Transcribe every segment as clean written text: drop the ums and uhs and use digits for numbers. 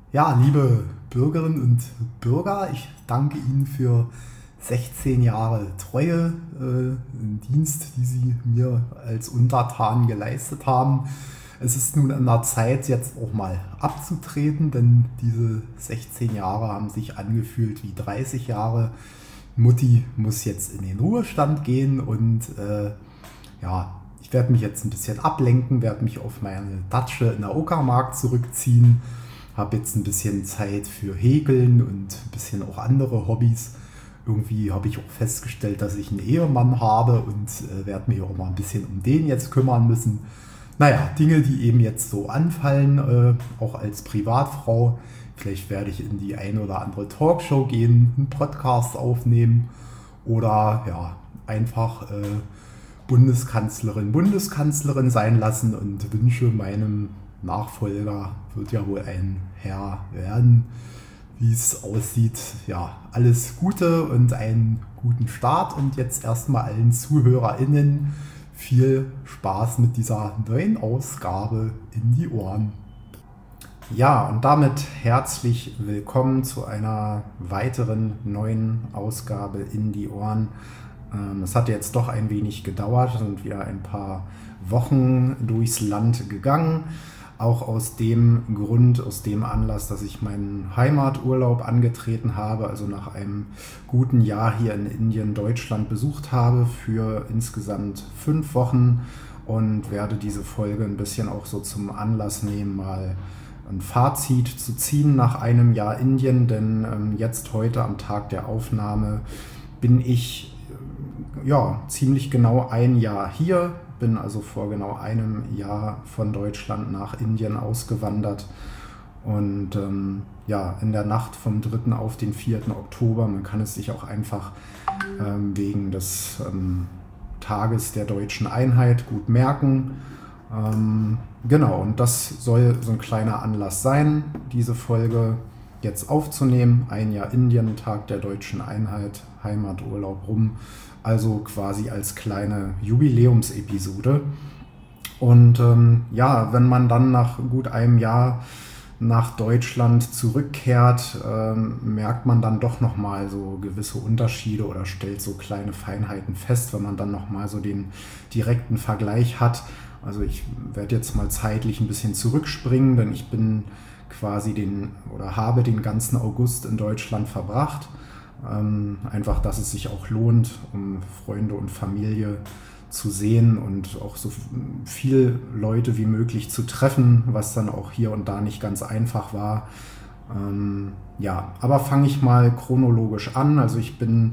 Ja, liebe Bürgerinnen und Bürger, ich danke Ihnen für 16 Jahre Treue im Dienst, die Sie mir als Untertan geleistet haben. Es ist nun an der Zeit, jetzt auch mal abzutreten, denn diese 16 Jahre haben sich angefühlt wie 30 Jahre. Mutti muss jetzt in den Ruhestand gehen und ja, ich werde mich jetzt ein bisschen ablenken, werde mich auf meine Datsche in der Uckermark zurückziehen, habe jetzt ein bisschen Zeit für Häkeln und ein bisschen auch andere Hobbys. Irgendwie habe ich auch festgestellt, dass ich einen Ehemann habe und werde mich auch mal ein bisschen um den jetzt kümmern müssen. Naja, Dinge, die eben jetzt so anfallen, auch als Privatfrau. Vielleicht werde ich in die eine oder andere Talkshow gehen, einen Podcast aufnehmen oder ja, einfach Bundeskanzlerin sein lassen und wünsche meinem Nachfolger, wird ja wohl ein Herr werden, wie es aussieht. Ja, alles Gute und einen guten Start und jetzt erstmal allen ZuhörerInnen viel Spaß mit dieser neuen Ausgabe in die Ohren. Ja, und damit herzlich willkommen zu einer weiteren neuen Ausgabe in die Ohren. Es hat jetzt doch ein wenig gedauert, sind wir ein paar Wochen durchs Land gegangen. Auch aus dem Grund, aus dem Anlass, dass ich meinen Heimaturlaub angetreten habe, also nach einem guten Jahr hier in Indien Deutschland besucht habe für insgesamt 5 Wochen und werde diese Folge ein bisschen auch so zum Anlass nehmen, mal ein Fazit zu ziehen nach einem Jahr Indien, denn jetzt heute am Tag der Aufnahme bin ich ja ziemlich genau ein Jahr hier, bin also vor genau einem Jahr von Deutschland nach Indien ausgewandert und ja, in der Nacht vom 3. auf den 4. Oktober, man kann es sich auch einfach wegen des Tages der deutschen Einheit gut merken. Genau, und das soll so ein kleiner Anlass sein, diese Folge jetzt aufzunehmen. Ein Jahr Indien, Tag der deutschen Einheit, Heimaturlaub rum. Also quasi als kleine Jubiläumsepisode. Und ja, wenn man dann nach gut einem Jahr nach Deutschland zurückkehrt, merkt man dann doch nochmal so gewisse Unterschiede oder stellt so kleine Feinheiten fest, wenn man dann nochmal so den direkten Vergleich hat. Also ich werde jetzt mal zeitlich ein bisschen zurückspringen, denn ich bin quasi habe den ganzen August in Deutschland verbracht. Einfach, dass es sich auch lohnt, um Freunde und Familie zu sehen und auch so viele Leute wie möglich zu treffen, was dann auch hier und da nicht ganz einfach war. Ja, aber fange ich mal chronologisch an. Also ich bin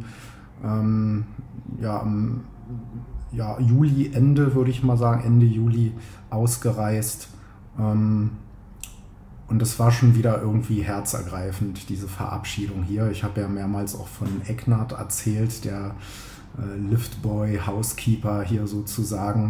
ja am Juli, würde ich mal sagen, Ende Juli ausgereist. Und es war schon wieder irgendwie herzergreifend, diese Verabschiedung hier. Ich habe ja mehrmals auch von Eknat erzählt, der Liftboy, Housekeeper hier sozusagen.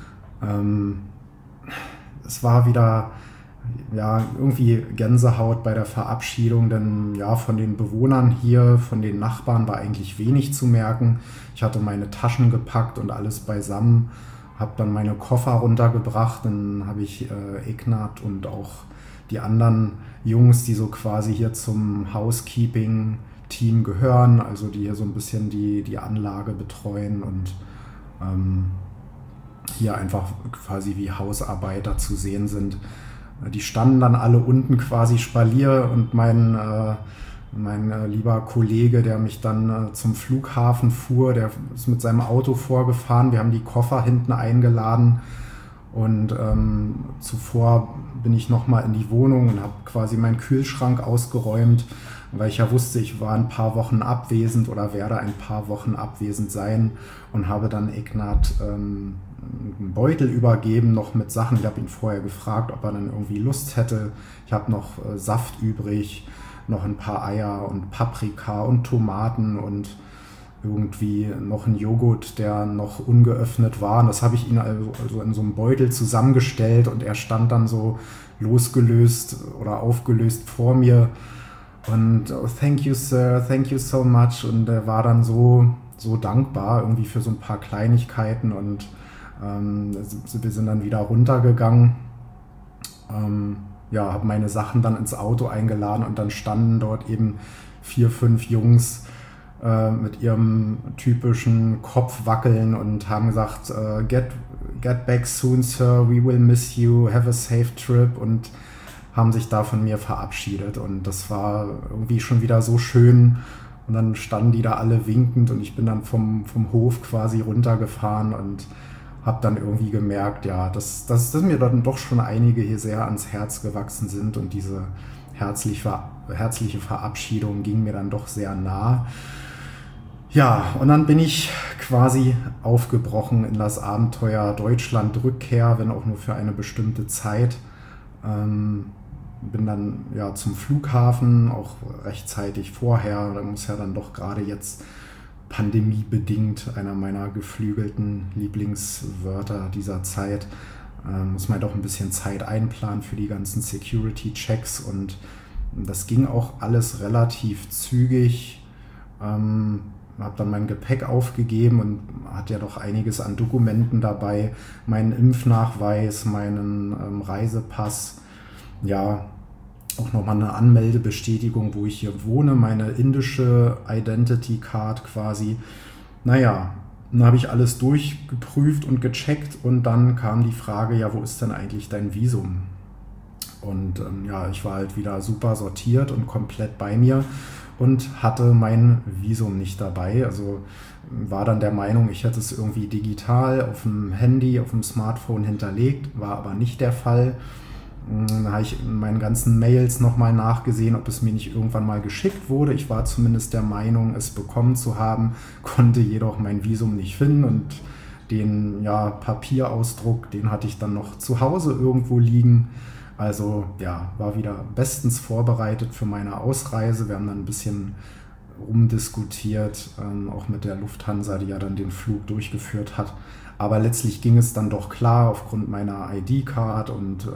Es war wieder ja, irgendwie Gänsehaut bei der Verabschiedung, denn ja, von den Bewohnern hier, von den Nachbarn war eigentlich wenig zu merken. Ich hatte meine Taschen gepackt und alles beisammen, habe dann meine Koffer runtergebracht, dann habe ich Eknat und auch die anderen Jungs, die so quasi hier zum Housekeeping-Team gehören, also die hier so ein bisschen die Anlage betreuen und hier einfach quasi wie Hausarbeiter zu sehen sind. Die standen dann alle unten quasi Spalier und mein lieber Kollege, der mich dann zum Flughafen fuhr, der ist mit seinem Auto vorgefahren. Wir haben die Koffer hinten eingeladen und zuvor bin ich nochmal in die Wohnung und habe quasi meinen Kühlschrank ausgeräumt, weil ich ja wusste, ich war ein paar Wochen abwesend oder werde ein paar Wochen abwesend sein und habe dann Eknat einen Beutel übergeben, noch mit Sachen. Ich habe ihn vorher gefragt, ob er dann irgendwie Lust hätte. Ich habe noch Saft übrig, noch ein paar Eier und Paprika und Tomaten und irgendwie noch ein Joghurt, der noch ungeöffnet war. Und das habe ich ihn also in so einem Beutel zusammengestellt und er stand dann so losgelöst oder aufgelöst vor mir. Und oh, thank you, sir, thank you so much. Und er war dann so dankbar irgendwie für so ein paar Kleinigkeiten und wir sind dann wieder runtergegangen. ja, habe meine Sachen dann ins Auto eingeladen und dann standen dort eben 4, 5 Jungs mit ihrem typischen Kopfwackeln und haben gesagt, get back soon, sir, we will miss you, have a safe trip, und haben sich da von mir verabschiedet. Und das war irgendwie schon wieder so schön. Und dann standen die da alle winkend und ich bin dann vom Hof quasi runtergefahren und habe dann irgendwie gemerkt, ja, dass mir dann doch schon einige hier sehr ans Herz gewachsen sind, und diese herzliche Verabschiedung ging mir dann doch sehr nah. Ja, und dann bin ich quasi aufgebrochen in das Abenteuer Deutschland-Rückkehr, wenn auch nur für eine bestimmte Zeit. Bin dann ja zum Flughafen, auch rechtzeitig vorher. Da muss ja dann doch gerade jetzt pandemiebedingt, einer meiner geflügelten Lieblingswörter dieser Zeit, muss man doch ein bisschen Zeit einplanen für die ganzen Security-Checks, und das ging auch alles relativ zügig. Habe dann mein Gepäck aufgegeben und hatte ja doch einiges an Dokumenten dabei, meinen Impfnachweis, meinen Reisepass, ja, auch nochmal eine Anmeldebestätigung, wo ich hier wohne, meine indische Identity Card quasi. Naja, dann habe ich alles durchgeprüft und gecheckt, und dann kam die Frage, ja, wo ist denn eigentlich dein Visum? Und ja, ich war halt wieder super sortiert und komplett bei mir und hatte mein Visum nicht dabei. Also war dann der Meinung, ich hätte es irgendwie digital auf dem Handy, auf dem Smartphone hinterlegt, war aber nicht der Fall. Dann habe ich in meinen ganzen Mails nochmal nachgesehen, ob es mir nicht irgendwann mal geschickt wurde. Ich war zumindest der Meinung, es bekommen zu haben, konnte jedoch mein Visum nicht finden, und den Papierausdruck, den hatte ich dann noch zu Hause irgendwo liegen. Also ja, war wieder bestens vorbereitet für meine Ausreise. Wir haben dann ein bisschen rumdiskutiert, auch mit der Lufthansa, die ja dann den Flug durchgeführt hat. Aber letztlich ging es dann doch klar aufgrund meiner ID-Card, und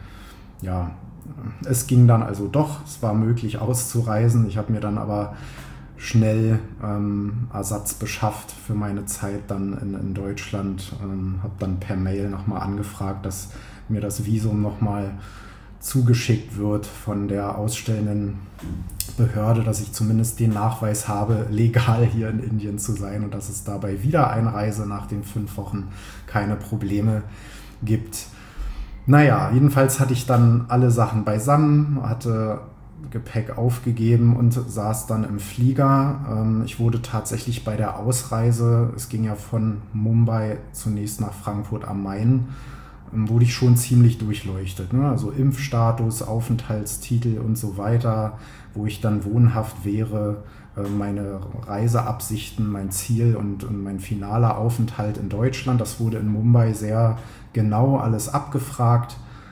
ja, es ging dann also doch. Es war möglich auszureisen. Ich habe mir dann aber schnell Ersatz beschafft für meine Zeit dann in Deutschland. Habe dann per Mail nochmal angefragt, dass mir das Visum nochmal zugeschickt wird von der ausstellenden Behörde, dass ich zumindest den Nachweis habe, legal hier in Indien zu sein, und dass es da bei Wiedereinreise nach den 5 Wochen keine Probleme gibt. Naja, jedenfalls hatte ich dann alle Sachen beisammen, hatte Gepäck aufgegeben und saß dann im Flieger. Ich wurde tatsächlich bei der Ausreise, es ging ja von Mumbai zunächst nach Frankfurt am Main, wurde ich schon ziemlich durchleuchtet, ne? Also Impfstatus, Aufenthaltstitel und so weiter, wo ich dann wohnhaft wäre, meine Reiseabsichten, mein Ziel und mein finaler Aufenthalt in Deutschland. Das wurde in Mumbai sehr genau alles abgefragt,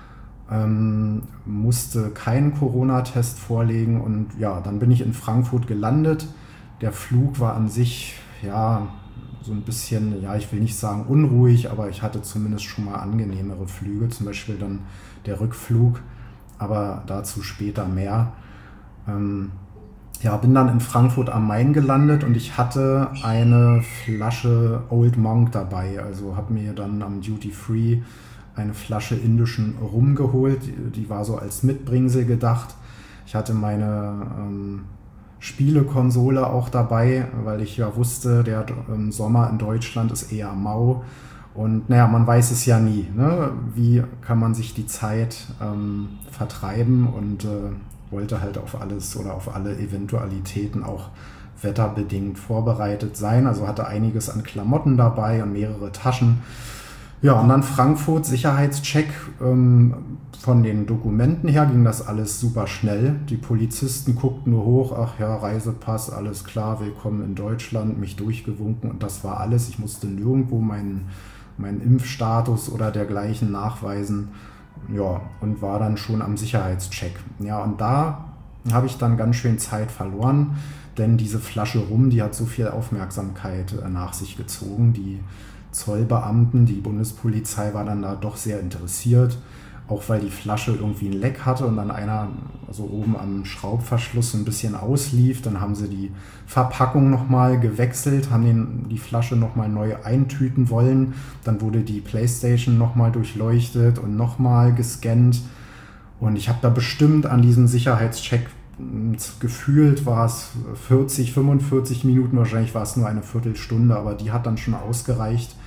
musste keinen Corona-Test vorlegen, und ja, dann bin ich in Frankfurt gelandet. Der Flug war an sich, ja, so ein bisschen, ja, ich will nicht sagen unruhig, aber ich hatte zumindest schon mal angenehmere Flüge, zum Beispiel dann der Rückflug, aber dazu später mehr. Ja, bin dann in Frankfurt am Main gelandet, und ich hatte eine Flasche Old Monk dabei, also habe mir dann am Duty Free eine Flasche indischen Rum geholt, die war so als Mitbringsel gedacht. Ich hatte meine Spielekonsole auch dabei, weil ich ja wusste, der Sommer in Deutschland ist eher mau, und naja, man weiß es ja nie, ne? Wie kann man sich die Zeit vertreiben, und wollte halt auf alles oder auf alle Eventualitäten auch wetterbedingt vorbereitet sein, also hatte einiges an Klamotten dabei und mehrere Taschen. Ja, und dann Frankfurt, Sicherheitscheck. Von den Dokumenten her ging das alles super schnell. Die Polizisten guckten nur hoch, ach ja, Reisepass, alles klar, willkommen in Deutschland, mich durchgewunken, und das war alles. Ich musste nirgendwo meinen Impfstatus oder dergleichen nachweisen. Ja, und war dann schon am Sicherheitscheck. Ja, und da habe ich dann ganz schön Zeit verloren, denn diese Flasche Rum, die hat so viel Aufmerksamkeit nach sich gezogen. Die Zollbeamten, die Bundespolizei war dann da doch sehr interessiert, auch weil die Flasche irgendwie ein Leck hatte und dann einer so oben am Schraubverschluss so ein bisschen auslief. Dann haben sie die Verpackung nochmal gewechselt, haben die Flasche nochmal neu eintüten wollen. Dann wurde die Playstation nochmal durchleuchtet und nochmal gescannt. Und ich habe da bestimmt an diesem Sicherheitscheck gefühlt, war es 40, 45 Minuten, wahrscheinlich war es nur eine Viertelstunde, aber die hat dann schon ausgereicht,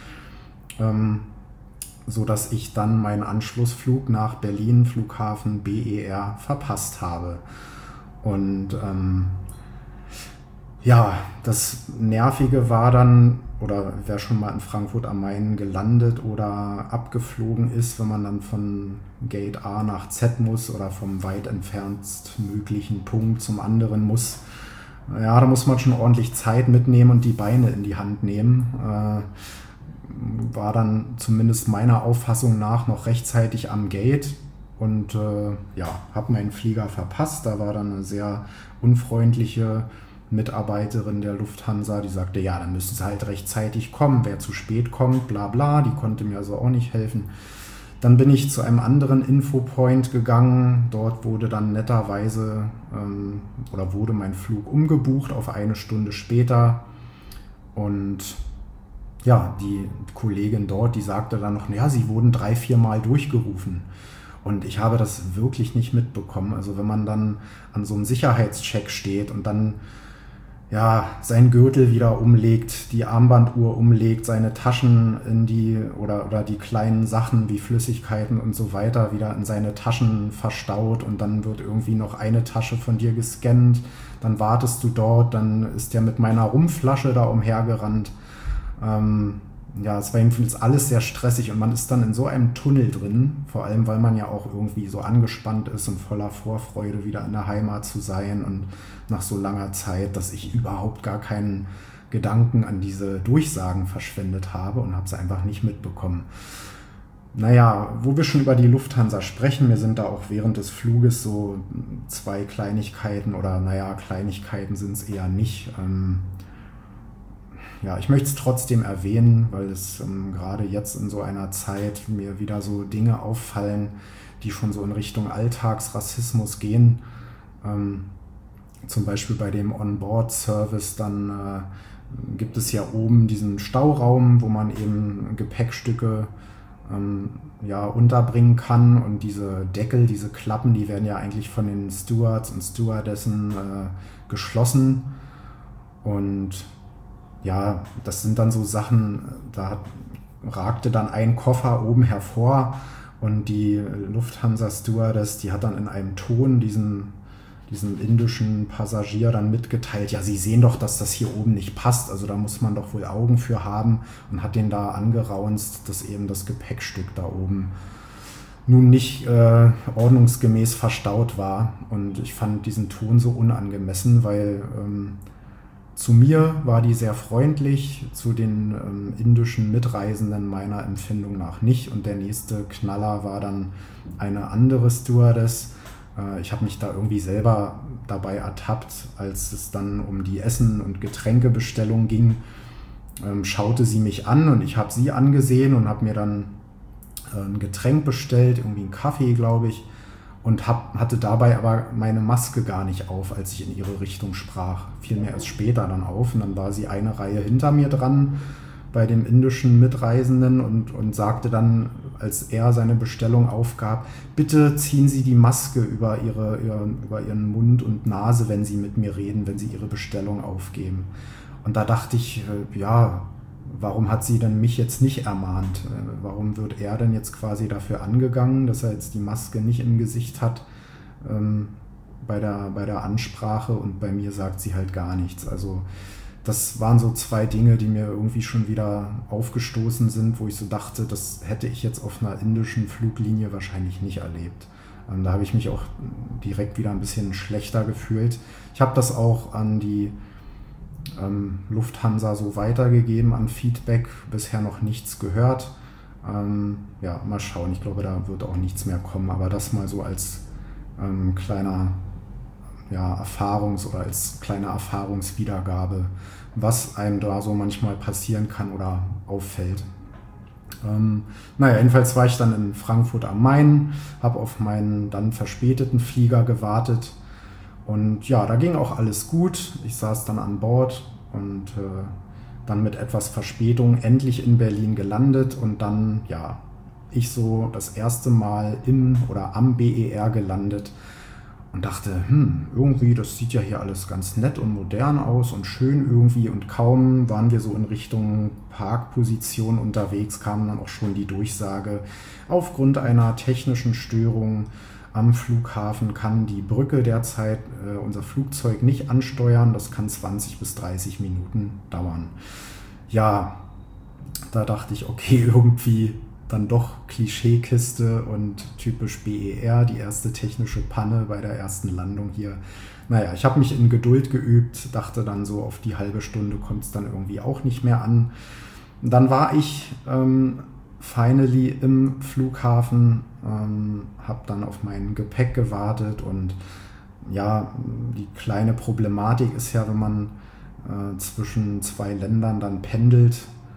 sodass ich dann meinen Anschlussflug nach Berlin, Flughafen BER, verpasst habe. Und ja, das Nervige war dann, oder wer schon mal in Frankfurt am Main gelandet oder abgeflogen ist, wenn man dann von Gate A nach Z muss oder vom weit entferntstmöglichen Punkt zum anderen muss, ja, da muss man schon ordentlich Zeit mitnehmen und die Beine in die Hand nehmen. War dann zumindest meiner Auffassung nach noch rechtzeitig am Gate und ja, habe meinen Flieger verpasst. Da war dann eine sehr unfreundliche Mitarbeiterin der Lufthansa, die sagte, ja, dann müssen sie halt rechtzeitig kommen, wer zu spät kommt, bla bla, die konnte mir also auch nicht helfen. Dann bin ich zu einem anderen Infopoint gegangen, dort wurde dann netterweise oder wurde mein Flug umgebucht auf eine Stunde später und ja, die Kollegin dort, die sagte dann noch, ja, sie wurden 3-4 Mal durchgerufen. Und ich habe das wirklich nicht mitbekommen. Also wenn man dann an so einem Sicherheitscheck steht und dann ja, seinen Gürtel wieder umlegt, die Armbanduhr umlegt, seine Taschen in die oder die kleinen Sachen wie Flüssigkeiten und so weiter wieder in seine Taschen verstaut und dann wird irgendwie noch eine Tasche von dir gescannt, dann wartest du dort, dann ist der mit meiner Rumflasche da umhergerannt. Ja, es war jedenfalls alles sehr stressig und man ist dann in so einem Tunnel drin, vor allem weil man ja auch irgendwie so angespannt ist und voller Vorfreude wieder in der Heimat zu sein und nach so langer Zeit, dass ich überhaupt gar keinen Gedanken an diese Durchsagen verschwendet habe und habe es einfach nicht mitbekommen. Naja, wo wir schon über die Lufthansa sprechen, mir sind da auch während des Fluges so 2 Kleinigkeiten oder naja, Kleinigkeiten sind es eher nicht. Ja, ich möchte es trotzdem erwähnen, weil es gerade jetzt in so einer Zeit mir wieder so Dinge auffallen, die schon so in Richtung Alltagsrassismus gehen. Zum Beispiel bei dem On-Board-Service, dann gibt es ja oben diesen Stauraum, wo man eben Gepäckstücke ja, unterbringen kann und diese Deckel, diese Klappen, die werden ja eigentlich von den Stewards und Stewardessen geschlossen und ja, das sind dann so Sachen, da ragte dann ein Koffer oben hervor und die Lufthansa-Stewardess, die hat dann in einem Ton diesem indischen Passagier dann mitgeteilt, ja, Sie sehen doch, dass das hier oben nicht passt, also da muss man doch wohl Augen für haben und hat den da angeraunzt, dass eben das Gepäckstück da oben nun nicht ordnungsgemäß verstaut war und ich fand diesen Ton so unangemessen, weil zu mir war die sehr freundlich, zu den indischen Mitreisenden meiner Empfindung nach nicht. Und der nächste Knaller war dann eine andere Stewardess. Ich habe mich da irgendwie selber dabei ertappt, als es dann um die Essen- und Getränkebestellung ging. Schaute sie mich an und ich habe sie angesehen und habe mir dann ein Getränk bestellt, irgendwie einen Kaffee, glaube ich. Und hatte dabei aber meine Maske gar nicht auf, als ich in ihre Richtung sprach. Fiel mir erst später dann auf und dann war sie eine Reihe hinter mir dran bei dem indischen Mitreisenden und sagte dann, als er seine Bestellung aufgab, bitte ziehen Sie die Maske über Ihren Mund und Nase, wenn Sie mit mir reden, wenn Sie Ihre Bestellung aufgeben. Und da dachte ich, ja, warum hat sie denn mich jetzt nicht ermahnt? Warum wird er denn jetzt quasi dafür angegangen, dass er jetzt die Maske nicht im Gesicht hat bei der Ansprache und bei mir sagt sie halt gar nichts. Also das waren so 2 Dinge, die mir irgendwie schon wieder aufgestoßen sind, wo ich so dachte, das hätte ich jetzt auf einer indischen Fluglinie wahrscheinlich nicht erlebt. Da habe ich mich auch direkt wieder ein bisschen schlechter gefühlt. Ich habe das auch an die Lufthansa so weitergegeben an Feedback, bisher noch nichts gehört. Ja, mal schauen, ich glaube, da wird auch nichts mehr kommen, aber das mal so als kleiner oder als kleine Erfahrungswiedergabe, was einem da so manchmal passieren kann oder auffällt. Naja, jedenfalls war ich dann in Frankfurt am Main, habe auf meinen dann verspäteten Flieger gewartet. Und ja, da ging auch alles gut. Ich saß dann an Bord und dann mit etwas Verspätung endlich in Berlin gelandet und dann, ja, ich so das erste Mal im oder am BER gelandet und dachte, irgendwie, das sieht ja hier alles ganz nett und modern aus und schön irgendwie. Und kaum waren wir so in Richtung Parkposition unterwegs, kam dann auch schon die Durchsage, aufgrund einer technischen Störung am Flughafen kann die Brücke derzeit unser Flugzeug nicht ansteuern. Das kann 20 bis 30 Minuten dauern. Ja, da dachte ich, okay, irgendwie dann doch Klischeekiste und typisch BER, die erste technische Panne bei der ersten Landung hier. Naja, ich habe mich in Geduld geübt, dachte dann so, auf die halbe Stunde kommt es dann irgendwie auch nicht mehr an. Und dann war ich finally im Flughafen, habe dann auf mein Gepäck gewartet und ja, die kleine Problematik ist ja, wenn man zwischen zwei Ländern dann pendelt,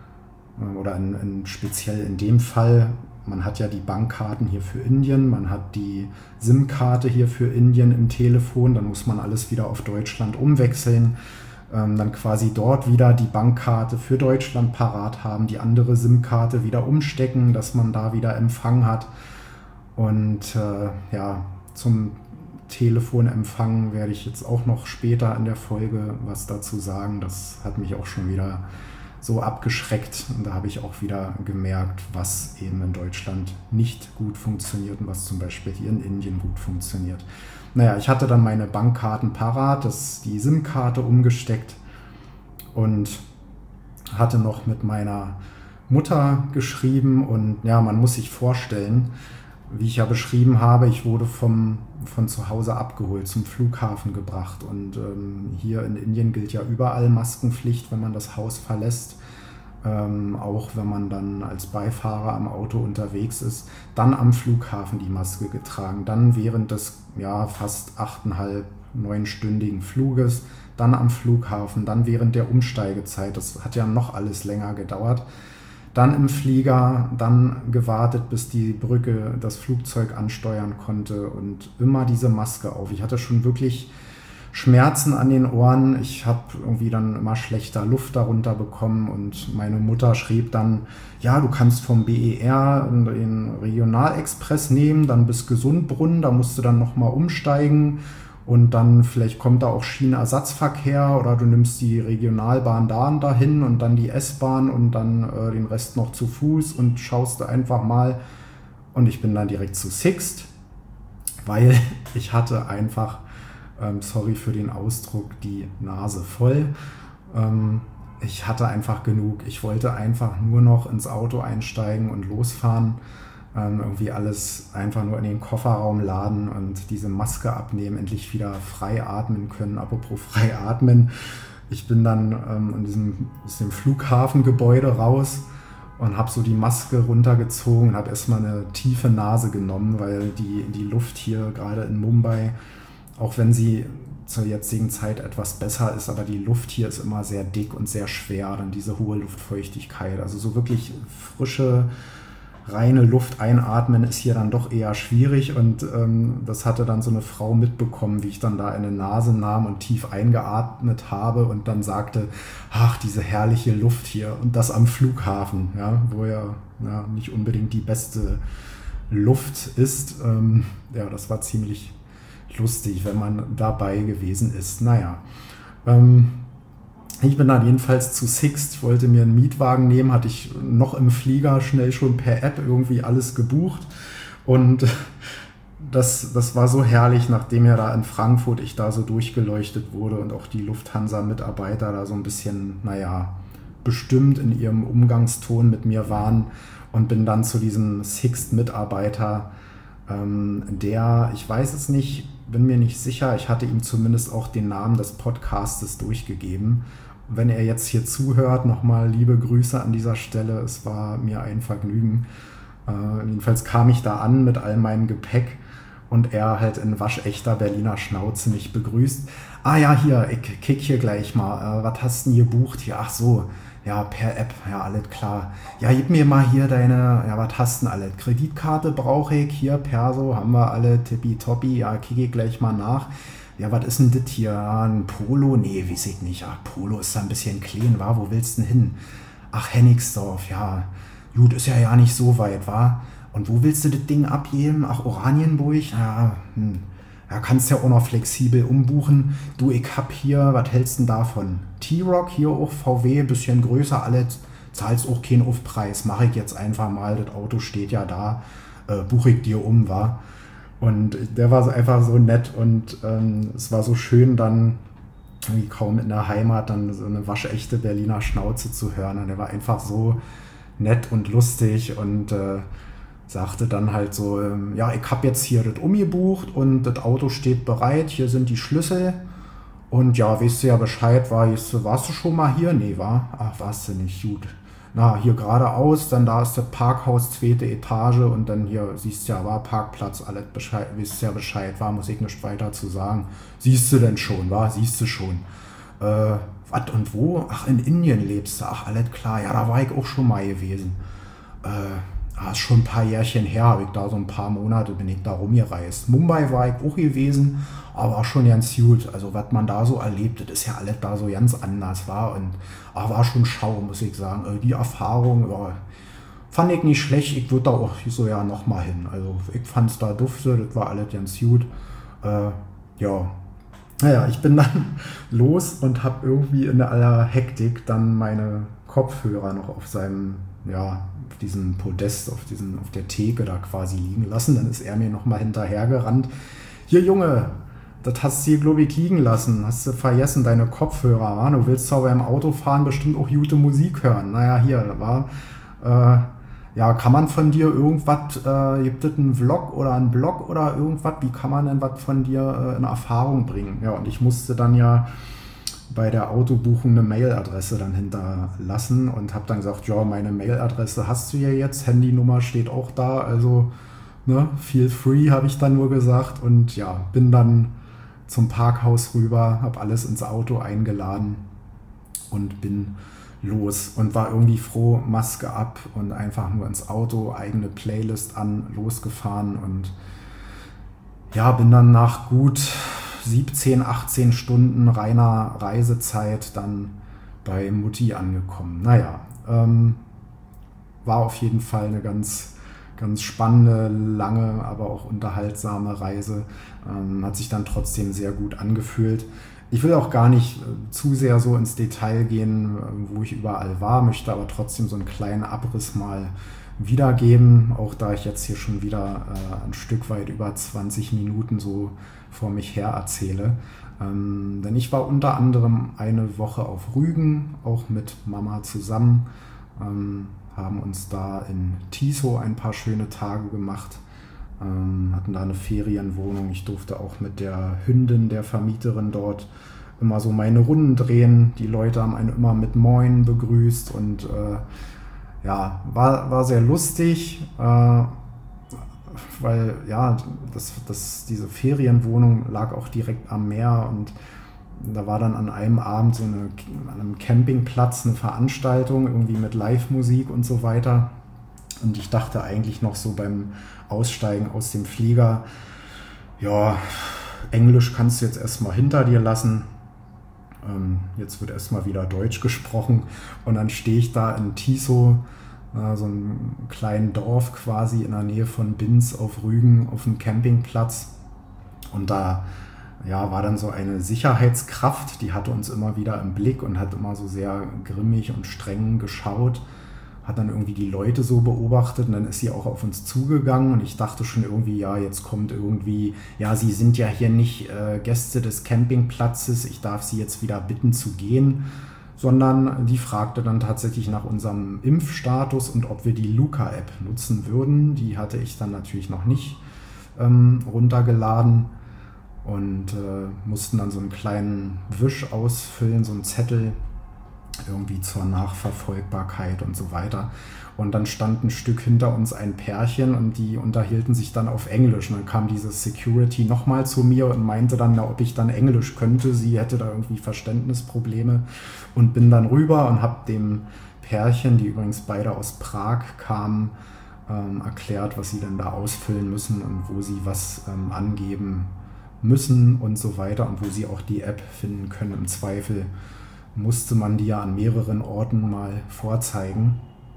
oder speziell in dem Fall, man hat ja die Bankkarten hier für Indien, man hat die SIM-Karte hier für Indien im Telefon, dann muss man alles wieder auf Deutschland umwechseln, dann quasi dort wieder die Bankkarte für Deutschland parat haben, die andere SIM-Karte wieder umstecken, dass man da wieder Empfang hat. Und ja, zum Telefonempfang werde ich jetzt auch noch später in der Folge was dazu sagen. Das hat mich auch schon wieder so abgeschreckt und da habe ich auch wieder gemerkt, was eben in Deutschland nicht gut funktioniert und was zum Beispiel hier in Indien gut funktioniert. Naja, ich hatte dann meine Bankkarten parat, die SIM-Karte umgesteckt und hatte noch mit meiner Mutter geschrieben und ja, man muss sich vorstellen, wie ich ja beschrieben habe, ich wurde von zu Hause abgeholt, zum Flughafen gebracht und hier in Indien gilt ja überall Maskenpflicht, wenn man das Haus verlässt, auch wenn man dann als Beifahrer am Auto unterwegs ist, dann am Flughafen die Maske getragen, dann während des fast 8,5, 9-stündigen Fluges, dann am Flughafen, dann während der Umsteigezeit, das hat ja noch alles länger gedauert. Dann im Flieger, dann gewartet, bis die Brücke das Flugzeug ansteuern konnte und immer diese Maske auf. Ich hatte schon wirklich Schmerzen an den Ohren. Ich habe irgendwie dann immer schlechter Luft darunter bekommen und meine Mutter schrieb dann, ja, du kannst vom BER den Regionalexpress nehmen, dann bis Gesundbrunnen, da musst du dann nochmal umsteigen. Und dann vielleicht kommt da auch Schienenersatzverkehr oder du nimmst die Regionalbahn dahin und dann die S-Bahn und dann den Rest noch zu Fuß und schaust du einfach mal. Und ich bin dann direkt zu Sixt, weil ich hatte einfach, sorry für den Ausdruck, die Nase voll. Ich hatte einfach genug. Ich wollte einfach nur noch ins Auto einsteigen und losfahren. Irgendwie alles einfach nur in den Kofferraum laden und diese Maske abnehmen, endlich wieder frei atmen können. Apropos frei atmen, ich bin dann aus dem Flughafengebäude raus und habe so die Maske runtergezogen und habe erstmal eine tiefe Nase genommen, weil die Luft hier gerade in Mumbai, auch wenn sie zur jetzigen Zeit etwas besser ist, aber die Luft hier ist immer sehr dick und sehr schwer, dann diese hohe Luftfeuchtigkeit, also so wirklich frische, reine Luft einatmen ist hier dann doch eher schwierig und das hatte dann so eine Frau mitbekommen, wie ich dann da eine Nase nahm und tief eingeatmet habe und dann sagte, ach, diese herrliche Luft hier und das am Flughafen, ja, wo ja nicht unbedingt die beste Luft ist. Ja, das war ziemlich lustig, wenn man dabei gewesen ist. Naja, ich bin dann jedenfalls zu Sixt, wollte mir einen Mietwagen nehmen, hatte ich noch im Flieger schnell schon per App irgendwie alles gebucht und das war so herrlich, nachdem ja da in Frankfurt ich da so durchgeleuchtet wurde und auch die Lufthansa-Mitarbeiter da so ein bisschen, bestimmt in ihrem Umgangston mit mir waren und bin dann zu diesem Sixt-Mitarbeiter, ich weiß es nicht, bin mir nicht sicher, ich hatte ihm zumindest auch den Namen des Podcastes durchgegeben. Wenn er jetzt hier zuhört, nochmal liebe Grüße an dieser Stelle, es war mir ein Vergnügen. Jedenfalls kam ich da an mit all meinem Gepäck und er halt in waschechter Berliner Schnauze mich begrüßt. Ah ja, hier, ich kick hier gleich mal, was hast du denn gebucht hier? Ach so, ja, per App, ja, alles klar. Ja, gib mir mal hier was hast du denn alles? Kreditkarte brauche ich, hier, Perso, haben wir alle, tippitoppi, ja, kicke ich gleich mal nach. Ja, was ist denn das hier? Ein Polo? Nee, weiß ich nicht. Ach, Polo ist da ein bisschen klein, wo willst du denn hin? Ach, Hennigsdorf, ja. Gut, ist ja nicht so weit, Und wo willst du das Ding abgeben? Ach, Oranienburg? Ja, ja, kannst ja auch noch flexibel umbuchen. Du, ich hab hier, was hältst du denn davon? T-Rock, hier auch VW, bisschen größer, alles, zahlst auch keinen Aufpreis. Mache ich jetzt einfach mal, das Auto steht ja da, buche ich dir um, wa? Und der war einfach so nett und es war so schön dann, wie kaum in der Heimat, dann so eine waschechte Berliner Schnauze zu hören. Und der war einfach so nett und lustig und sagte dann halt so, ja, ich habe jetzt hier das umgebucht und das Auto steht bereit, hier sind die Schlüssel und ja, weißt du ja Bescheid, warst du schon mal hier? Nee, war? Ach, warst du nicht, gut. Na, hier geradeaus, dann da ist das Parkhaus, zweite Etage und dann hier, siehst du ja, war Parkplatz, alles Bescheid, wisst ja Bescheid, war, muss ich nicht weiter zu sagen. Siehst du denn schon, war? Siehst du schon. Was und wo? Ach, in Indien lebst du, ach, alles klar, ja, da war ich auch schon mal gewesen. Ist schon ein paar Jährchen her, habe ich da so ein paar Monate, bin ich da rumgereist. Mumbai war ich auch gewesen, aber auch schon ganz gut. Also was man da so erlebt, das ist ja alles da so ganz anders war und war schon schau, muss ich sagen. Die Erfahrung, ja, fand ich nicht schlecht, ich würde da auch so ja nochmal hin. Also ich fand es da dufte, das war alles ganz gut. Ja, naja, ich bin dann los und habe irgendwie in aller Hektik dann meine Kopfhörer noch auf seinem, ja, auf diesem Podest, auf der Theke da quasi liegen lassen. Dann ist er mir nochmal hinterhergerannt. Hier, Junge, das hast du hier, glaube ich, liegen lassen. Hast du vergessen, deine Kopfhörer. Wa? Du willst zwar beim Autofahren bestimmt auch gute Musik hören. Naja, hier, da war... ja, kann man von dir irgendwas, gibt es einen Vlog oder einen Blog oder irgendwas? Wie kann man denn was von dir in Erfahrung bringen? Ja, und ich musste dann ja bei der Autobuchung eine Mailadresse dann hinterlassen und habe dann gesagt, ja, meine Mailadresse hast du ja jetzt, Handynummer steht auch da, also ne, feel free, habe ich dann nur gesagt und ja, bin dann zum Parkhaus rüber, habe alles ins Auto eingeladen und bin los und war irgendwie froh, Maske ab und einfach nur ins Auto, eigene Playlist an, losgefahren und ja, bin dann nach gut 17, 18 Stunden reiner Reisezeit dann bei Mutti angekommen. Naja, war auf jeden Fall eine ganz, ganz spannende, lange, aber auch unterhaltsame Reise. Hat sich dann trotzdem sehr gut angefühlt. Ich will auch gar nicht zu sehr so ins Detail gehen, wo ich überall war, möchte aber trotzdem so einen kleinen Abriss mal wiedergeben, auch da ich jetzt hier schon wieder ein Stück weit über 20 Minuten so vor mich her erzähle. Denn ich war unter anderem eine Woche auf Rügen, auch mit Mama zusammen, haben uns da in Tiso ein paar schöne Tage gemacht, hatten da eine Ferienwohnung. Ich durfte auch mit der Hündin der Vermieterin dort immer so meine Runden drehen. Die Leute haben einen immer mit Moin begrüßt und ja, war sehr lustig, weil ja, diese Ferienwohnung lag auch direkt am Meer und da war dann an einem Abend an einem Campingplatz eine Veranstaltung, irgendwie mit Live-Musik und so weiter. Und ich dachte eigentlich noch so beim Aussteigen aus dem Flieger, ja, Englisch kannst du jetzt erstmal hinter dir lassen. Jetzt wird erstmal wieder Deutsch gesprochen und dann stehe ich da in Tiso, so einem kleinen Dorf quasi in der Nähe von Binz auf Rügen auf dem Campingplatz und da ja, war dann so eine Sicherheitskraft, die hatte uns immer wieder im Blick und hat immer so sehr grimmig und streng geschaut, hat dann irgendwie die Leute so beobachtet und dann ist sie auch auf uns zugegangen und ich dachte schon irgendwie, ja, jetzt kommt irgendwie, ja, Sie sind ja hier nicht Gäste des Campingplatzes, ich darf Sie jetzt wieder bitten zu gehen, sondern die fragte dann tatsächlich nach unserem Impfstatus und ob wir die Luca-App nutzen würden. Die hatte ich dann natürlich noch nicht runtergeladen und mussten dann so einen kleinen Wisch ausfüllen, so einen Zettel, irgendwie zur Nachverfolgbarkeit und so weiter. Und dann stand ein Stück hinter uns ein Pärchen und die unterhielten sich dann auf Englisch. Und dann kam diese Security nochmal zu mir und meinte dann, ob ich dann Englisch könnte. Sie hätte da irgendwie Verständnisprobleme und bin dann rüber und habe dem Pärchen, die übrigens beide aus Prag kamen, erklärt, was sie denn da ausfüllen müssen und wo sie was angeben müssen und so weiter und wo sie auch die App finden können. Im Zweifel musste man die ja an mehreren Orten mal vorzeigen.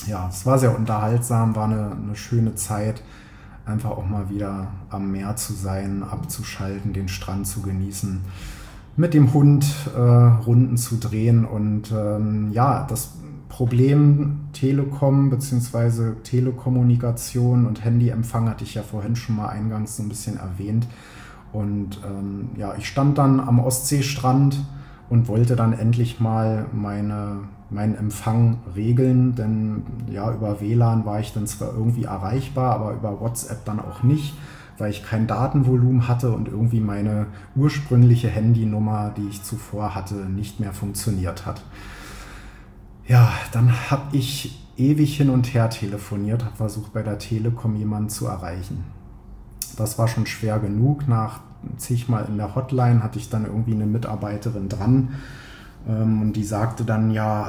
Ja, es war sehr unterhaltsam, war eine schöne Zeit, einfach auch mal wieder am Meer zu sein, abzuschalten, den Strand zu genießen, mit dem Hund Runden zu drehen und ja, das Problem Telekom bzw. Telekommunikation und Handyempfang hatte ich ja vorhin schon mal eingangs so ein bisschen erwähnt. Und ja, ich stand dann am Ostseestrand und wollte dann endlich mal meinen Empfang regeln, denn ja, über WLAN war ich dann zwar irgendwie erreichbar, aber über WhatsApp dann auch nicht, weil ich kein Datenvolumen hatte und irgendwie meine ursprüngliche Handynummer, die ich zuvor hatte, nicht mehr funktioniert hat. Ja, dann habe ich ewig hin und her telefoniert, habe versucht bei der Telekom jemanden zu erreichen. Das war schon schwer genug. Nach zigmal in der Hotline hatte ich dann irgendwie eine Mitarbeiterin dran und die sagte dann, ja,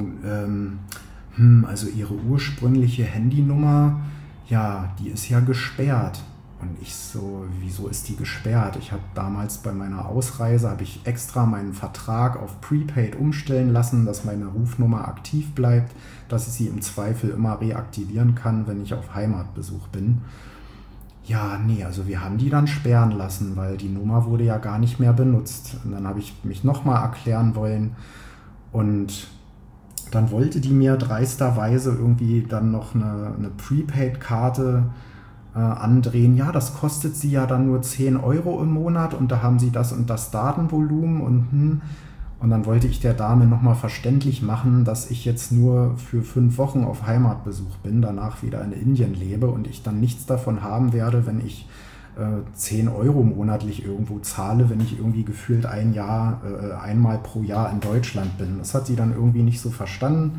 also ihre ursprüngliche Handynummer, ja, die ist ja gesperrt. Und ich so, wieso ist die gesperrt? Ich habe damals bei meiner Ausreise, habe ich extra meinen Vertrag auf Prepaid umstellen lassen, dass meine Rufnummer aktiv bleibt, dass ich sie im Zweifel immer reaktivieren kann, wenn ich auf Heimatbesuch bin. Ja, nee, also wir haben die dann sperren lassen, weil die Nummer wurde ja gar nicht mehr benutzt. Und dann habe ich mich nochmal erklären wollen und dann wollte die mir dreisterweise irgendwie dann noch eine Prepaid-Karte andrehen. Ja, das kostet sie ja dann nur 10 Euro im Monat und da haben sie das und das Datenvolumen und dann wollte ich der Dame nochmal verständlich machen, dass ich jetzt nur für 5 Wochen auf Heimatbesuch bin, danach wieder in Indien lebe und ich dann nichts davon haben werde, wenn ich 10 Euro monatlich irgendwo zahle, wenn ich irgendwie gefühlt einmal pro Jahr in Deutschland bin. Das hat sie dann irgendwie nicht so verstanden.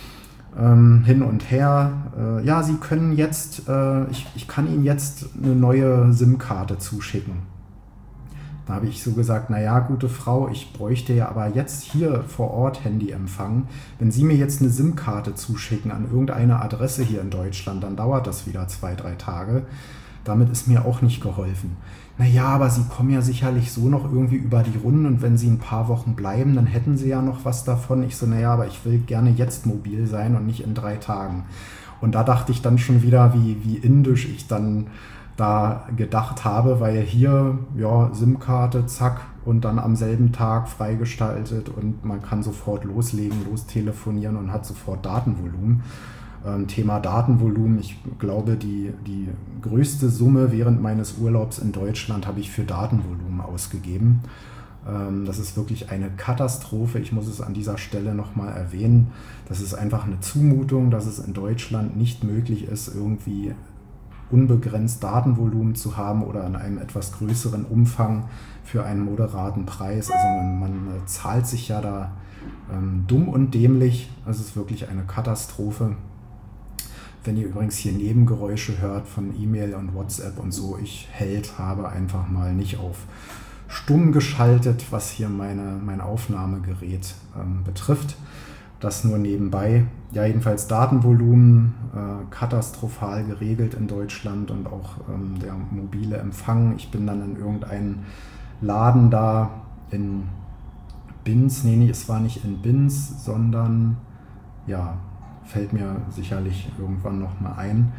Hin und her. Ja, Sie können jetzt, ich kann Ihnen jetzt eine neue SIM-Karte zuschicken. Da habe ich so gesagt, naja, gute Frau, ich bräuchte ja aber jetzt hier vor Ort Handyempfang. Wenn Sie mir jetzt eine SIM-Karte zuschicken an irgendeine Adresse hier in Deutschland, dann dauert das wieder 2-3 Tage. Damit ist mir auch nicht geholfen. Naja, aber Sie kommen ja sicherlich so noch irgendwie über die Runden und wenn Sie ein paar Wochen bleiben, dann hätten Sie ja noch was davon. Ich so, naja, aber ich will gerne jetzt mobil sein und nicht in 3 Tagen. Und da dachte ich dann schon wieder, wie indisch ich dann da gedacht habe, weil hier, ja, SIM-Karte, zack, und dann am selben Tag freigestaltet und man kann sofort loslegen, lostelefonieren und hat sofort Datenvolumen. Thema Datenvolumen, ich glaube, die größte Summe während meines Urlaubs in Deutschland habe ich für Datenvolumen ausgegeben. Das ist wirklich eine Katastrophe. Ich muss es an dieser Stelle nochmal erwähnen. Das ist einfach eine Zumutung, dass es in Deutschland nicht möglich ist, irgendwie unbegrenzt Datenvolumen zu haben oder in einem etwas größeren Umfang für einen moderaten Preis. Also man zahlt sich ja da dumm und dämlich. Es ist wirklich eine Katastrophe. Wenn ihr übrigens hier Nebengeräusche hört von E-Mail und WhatsApp und so, ich habe einfach mal nicht auf stumm geschaltet, was hier mein Aufnahmegerät betrifft. Das nur nebenbei. Ja, jedenfalls Datenvolumen katastrophal geregelt in Deutschland und auch der mobile Empfang. Ich bin dann in irgendeinen Laden da in Binz, nee, es war nicht in Binz, sondern ja, fällt mir sicherlich irgendwann nochmal ein.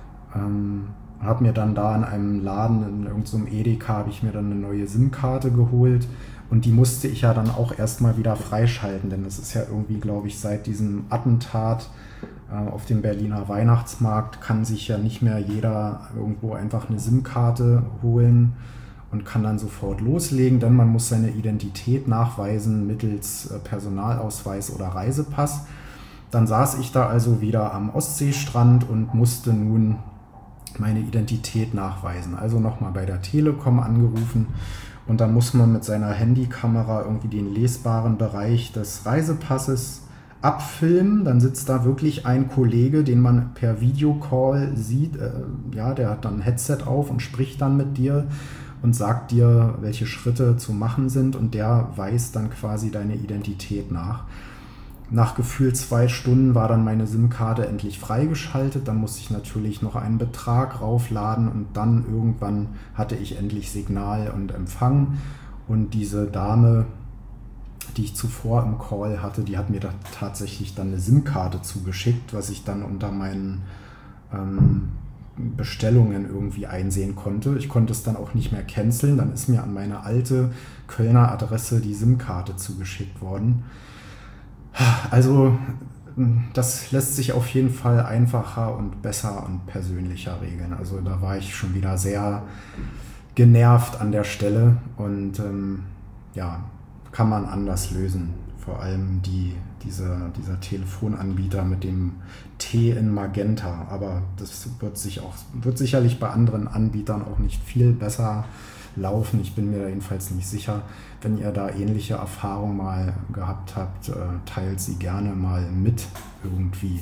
Habe mir dann da in einem Laden, in irgendeinem Edeka, habe ich mir dann eine neue SIM-Karte geholt und die musste ich ja dann auch erstmal wieder freischalten, denn das ist ja irgendwie, glaube ich, seit diesem Attentat auf dem Berliner Weihnachtsmarkt kann sich ja nicht mehr jeder irgendwo einfach eine SIM-Karte holen und kann dann sofort loslegen, denn man muss seine Identität nachweisen mittels Personalausweis oder Reisepass. Dann saß ich da also wieder am Ostseestrand und musste nun meine Identität nachweisen. Also nochmal bei der Telekom angerufen und dann muss man mit seiner Handykamera irgendwie den lesbaren Bereich des Reisepasses abfilmen. Dann sitzt da wirklich ein Kollege, den man per Videocall sieht. Der hat dann ein Headset auf und spricht dann mit dir und sagt dir, welche Schritte zu machen sind und der weist dann quasi deine Identität nach. Nach gefühlt 2 Stunden war dann meine SIM-Karte endlich freigeschaltet. Dann musste ich natürlich noch einen Betrag raufladen und dann irgendwann hatte ich endlich Signal und Empfang. Und diese Dame, die ich zuvor im Call hatte, die hat mir da tatsächlich dann eine SIM-Karte zugeschickt, was ich dann unter meinen Bestellungen irgendwie einsehen konnte. Ich konnte es dann auch nicht mehr canceln. Dann ist mir an meine alte Kölner Adresse die SIM-Karte zugeschickt worden. Also das lässt sich auf jeden Fall einfacher und besser und persönlicher regeln. Also da war ich schon wieder sehr genervt an der Stelle und ja, kann man anders lösen. Vor allem dieser Telefonanbieter mit dem T in Magenta. Aber das wird sicherlich bei anderen Anbietern auch nicht viel besser laufen. Ich bin mir da jedenfalls nicht sicher. Wenn ihr da ähnliche Erfahrungen mal gehabt habt, teilt sie gerne mal mit irgendwie.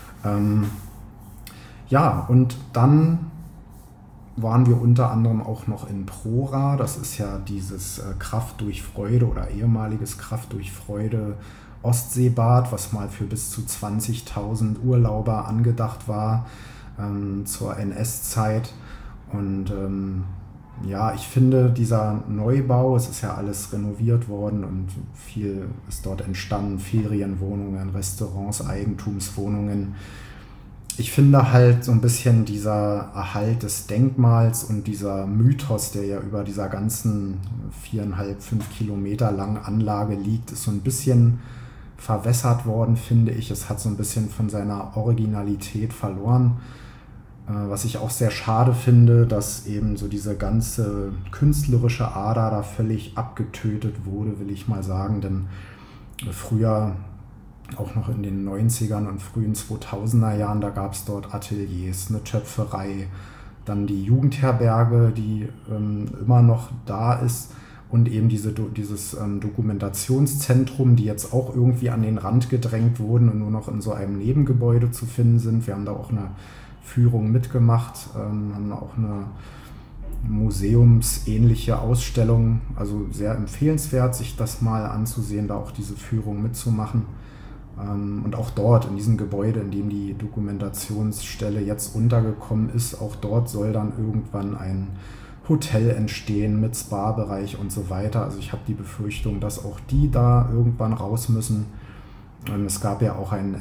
Ja, und dann waren wir unter anderem auch noch in Prora. Das ist ja dieses Kraft durch Freude oder ehemaliges Kraft durch Freude Ostseebad, was mal für bis zu 20.000 Urlauber angedacht war zur NS-Zeit. Und ja, ich finde dieser Neubau, es ist ja alles renoviert worden und viel ist dort entstanden, Ferienwohnungen, Restaurants, Eigentumswohnungen. Ich finde halt so ein bisschen dieser Erhalt des Denkmals und dieser Mythos, der ja über dieser ganzen 4,5, 5 Kilometer langen Anlage liegt, ist so ein bisschen verwässert worden, finde ich. Es hat so ein bisschen von seiner Originalität verloren. Was ich auch sehr schade finde, dass eben so diese ganze künstlerische Ader da völlig abgetötet wurde, will ich mal sagen. Denn früher, auch noch in den 90ern und frühen 2000er Jahren, da gab es dort Ateliers, eine Töpferei, dann die Jugendherberge, die immer noch da ist und eben dieses Dokumentationszentrum, die jetzt auch irgendwie an den Rand gedrängt wurden und nur noch in so einem Nebengebäude zu finden sind. Wir haben da auch eine Führung mitgemacht, haben auch eine museumsähnliche Ausstellung, also sehr empfehlenswert, sich das mal anzusehen, da auch diese Führung mitzumachen. Und auch dort, in diesem Gebäude, in dem die Dokumentationsstelle jetzt untergekommen ist, auch dort soll dann irgendwann ein Hotel entstehen mit Spa-Bereich und so weiter. Also ich habe die Befürchtung, dass auch die da irgendwann raus müssen. Es gab ja auch ein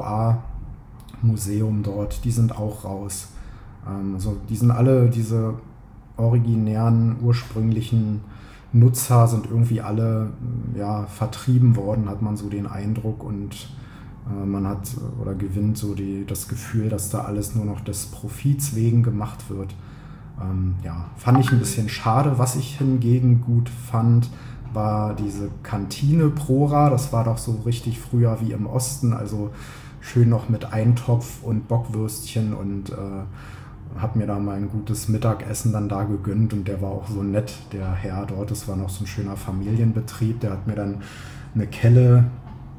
NVA-Museum dort, die sind auch raus. Also die sind alle, diese originären, ursprünglichen Nutzer sind irgendwie alle vertrieben worden, hat man so den Eindruck, und man hat oder gewinnt so das Gefühl, dass da alles nur noch des Profits wegen gemacht wird. Fand ich ein bisschen schade. Was ich hingegen gut fand, war diese Kantine Prora. Das war doch so richtig früher wie im Osten, also schön noch mit Eintopf und Bockwürstchen, und habe mir da mal ein gutes Mittagessen dann da gegönnt, und der war auch so nett, der Herr dort. Das war noch so ein schöner Familienbetrieb. Der hat mir dann eine Kelle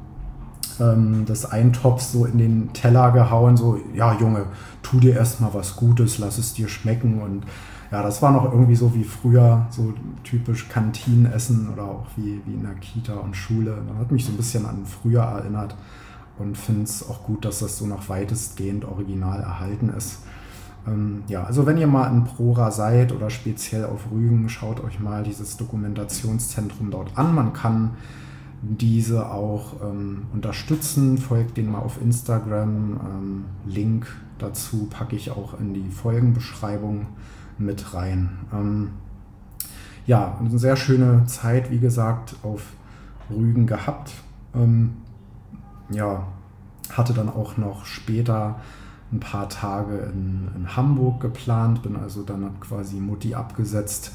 des Eintopfs so in den Teller gehauen, so, ja Junge, tu dir erstmal was Gutes, lass es dir schmecken. Und ja, das war noch irgendwie so wie früher, so typisch Kantinenessen oder auch wie in der Kita und Schule. Das hat mich so ein bisschen an früher erinnert und finde es auch gut, dass das so noch weitestgehend original erhalten ist. Also wenn ihr mal in Prora seid oder speziell auf Rügen, schaut euch mal dieses Dokumentationszentrum dort an. Man kann diese auch unterstützen, folgt denen mal auf Instagram. Link dazu packe ich auch in die Folgenbeschreibung mit rein. Eine sehr schöne Zeit, wie gesagt, auf Rügen gehabt. Hatte dann auch noch später ein paar Tage in Hamburg geplant, bin also dann quasi Mutti abgesetzt,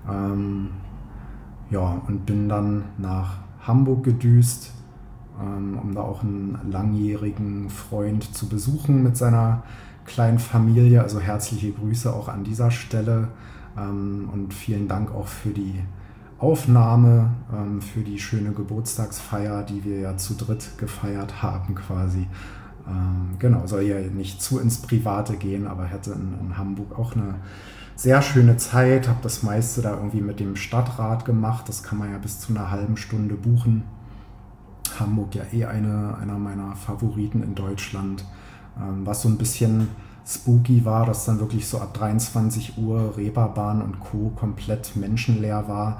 und bin dann nach Hamburg gedüst, um da auch einen langjährigen Freund zu besuchen mit seiner kleinen Familie. Also herzliche Grüße auch an dieser Stelle, und vielen Dank auch für die Aufnahme, für die schöne Geburtstagsfeier, die wir ja zu dritt gefeiert haben quasi. Soll ja nicht zu ins Private gehen, aber hatte in Hamburg auch eine sehr schöne Zeit, habe das meiste da irgendwie mit dem Stadtrat gemacht. Das kann man ja bis zu einer halben Stunde buchen. Hamburg ja einer meiner Favoriten in Deutschland. Was so ein bisschen spooky war, dass dann wirklich so ab 23 Uhr Reeperbahn und Co. komplett menschenleer war.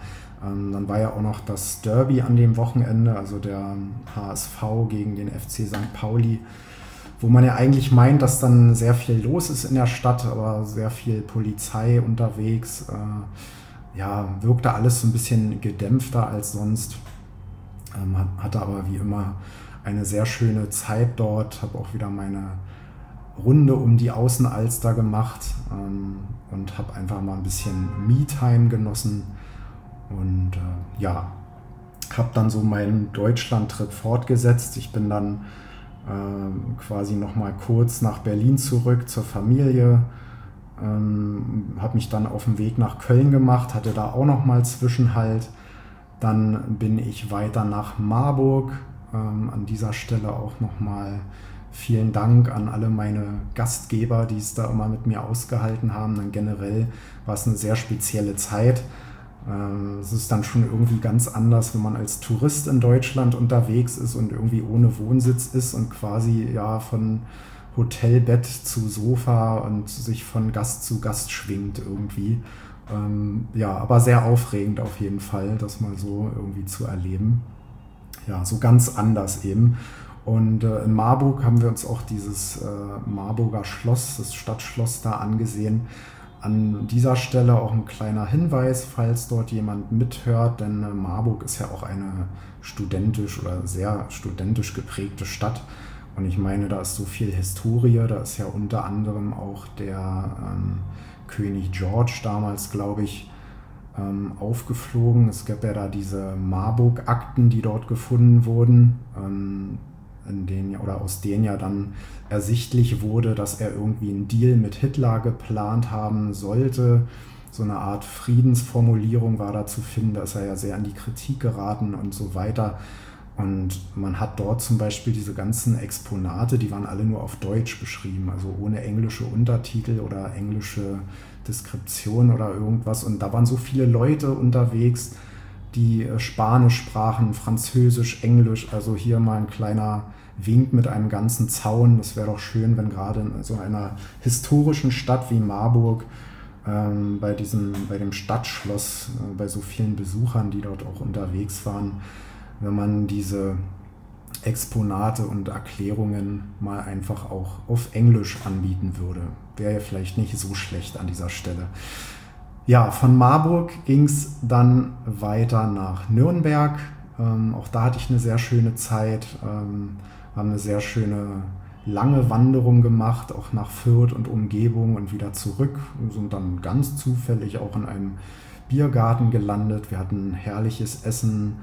Dann war ja auch noch das Derby an dem Wochenende, also der HSV gegen den FC St. Pauli, wo man ja eigentlich meint, dass dann sehr viel los ist in der Stadt, aber sehr viel Polizei unterwegs. Wirkte alles so ein bisschen gedämpfter als sonst. Hatte aber wie immer eine sehr schöne Zeit dort, habe auch wieder meine Runde um die Außenalster gemacht und habe einfach mal ein bisschen Me-Time genossen und habe dann so meinen Deutschland-Trip fortgesetzt. Ich bin dann quasi noch mal kurz nach Berlin zurück zur Familie, habe mich dann auf den Weg nach Köln gemacht, hatte da auch noch mal Zwischenhalt. Dann bin ich weiter nach Marburg. An dieser Stelle auch noch mal vielen Dank an alle meine Gastgeber, die es da immer mit mir ausgehalten haben. Dann generell war es eine sehr spezielle Zeit. Es ist dann schon irgendwie ganz anders, wenn man als Tourist in Deutschland unterwegs ist und irgendwie ohne Wohnsitz ist und quasi von Hotelbett zu Sofa und sich von Gast zu Gast schwingt irgendwie. Aber sehr aufregend auf jeden Fall, das mal so irgendwie zu erleben. Ja, so ganz anders eben. Und in Marburg haben wir uns auch dieses Marburger Schloss, das Stadtschloss da angesehen. An dieser Stelle auch ein kleiner Hinweis, falls dort jemand mithört, denn Marburg ist ja auch eine studentisch oder sehr studentisch geprägte Stadt. Und ich meine, da ist so viel Historie, da ist ja unter anderem auch der König George damals, glaube ich, aufgeflogen. Es gab ja da diese Marburg-Akten, die dort gefunden wurden, aus denen ja dann ersichtlich wurde, dass er irgendwie einen Deal mit Hitler geplant haben sollte. So eine Art Friedensformulierung war da zu finden, da ist er ja sehr an die Kritik geraten und so weiter. Und man hat dort zum Beispiel diese ganzen Exponate, die waren alle nur auf Deutsch beschrieben, also ohne englische Untertitel oder englische Deskription oder irgendwas. Und da waren so viele Leute unterwegs, die Spanisch sprachen, Französisch, Englisch. Also hier mal ein kleiner Wink mit einem ganzen Zaun. Das wäre doch schön, wenn gerade in so einer historischen Stadt wie Marburg bei dem Stadtschloss, bei so vielen Besuchern, die dort auch unterwegs waren, wenn man diese Exponate und Erklärungen mal einfach auch auf Englisch anbieten würde. Wäre ja vielleicht nicht so schlecht an dieser Stelle. Ja, von Marburg ging es dann weiter nach Nürnberg. Auch da hatte ich eine sehr schöne Zeit. Haben eine sehr schöne lange Wanderung gemacht, auch nach Fürth und Umgebung und wieder zurück. Und sind dann ganz zufällig auch in einem Biergarten gelandet. Wir hatten herrliches Essen.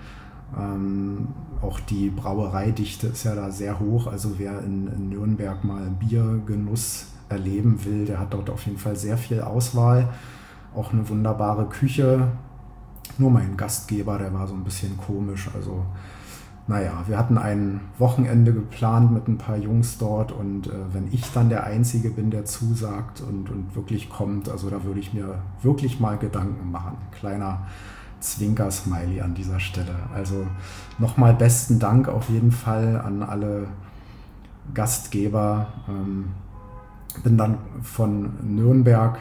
Auch die Brauereidichte ist ja da sehr hoch. Also wer in Nürnberg mal Biergenuss erleben will, der hat dort auf jeden Fall sehr viel Auswahl. Auch eine wunderbare Küche. Nur mein Gastgeber, der war so ein bisschen komisch. Also, wir hatten ein Wochenende geplant mit ein paar Jungs dort und wenn ich dann der Einzige bin, der zusagt und wirklich kommt, also da würde ich mir wirklich mal Gedanken machen. Kleiner Zwinker-Smiley an dieser Stelle. Also nochmal besten Dank auf jeden Fall an alle Gastgeber. Bin dann von Nürnberg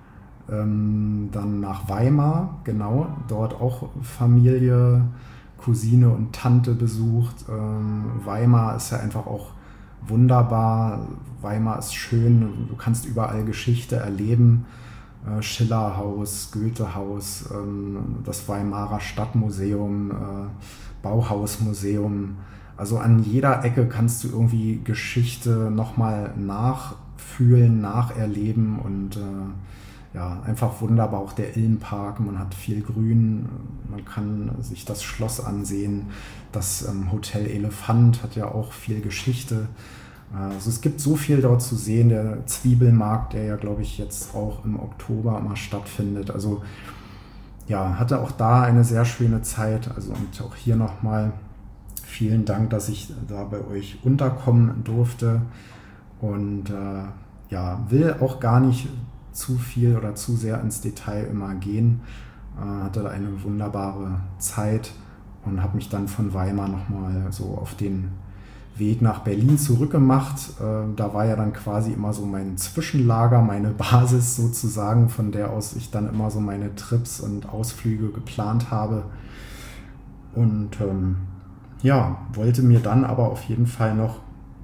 dann nach Weimar, genau, dort auch Familie, Cousine und Tante besucht. Weimar ist ja einfach auch wunderbar. Weimar ist schön, du kannst überall Geschichte erleben. Schillerhaus, Goethehaus, das Weimarer Stadtmuseum, Bauhausmuseum. Also an jeder Ecke kannst du irgendwie Geschichte nochmal nachfühlen, nacherleben und einfach wunderbar. Auch der Ilmpark, man hat viel Grün, man kann sich das Schloss ansehen. Das Hotel Elefant hat ja auch viel Geschichte. Also es gibt so viel dort zu sehen, der Zwiebelmarkt, der ja, glaube ich, jetzt auch im Oktober immer stattfindet. Also hatte auch da eine sehr schöne Zeit. Also und auch hier nochmal vielen Dank, dass ich da bei euch unterkommen durfte und will auch gar nicht zu viel oder zu sehr ins Detail immer gehen. Hatte eine wunderbare Zeit und habe mich dann von Weimar nochmal so auf den Weg nach Berlin zurückgemacht. Da war ja dann quasi immer so mein Zwischenlager, meine Basis sozusagen, von der aus ich dann immer so meine Trips und Ausflüge geplant habe. Und ja, wollte mir dann aber auf jeden Fall noch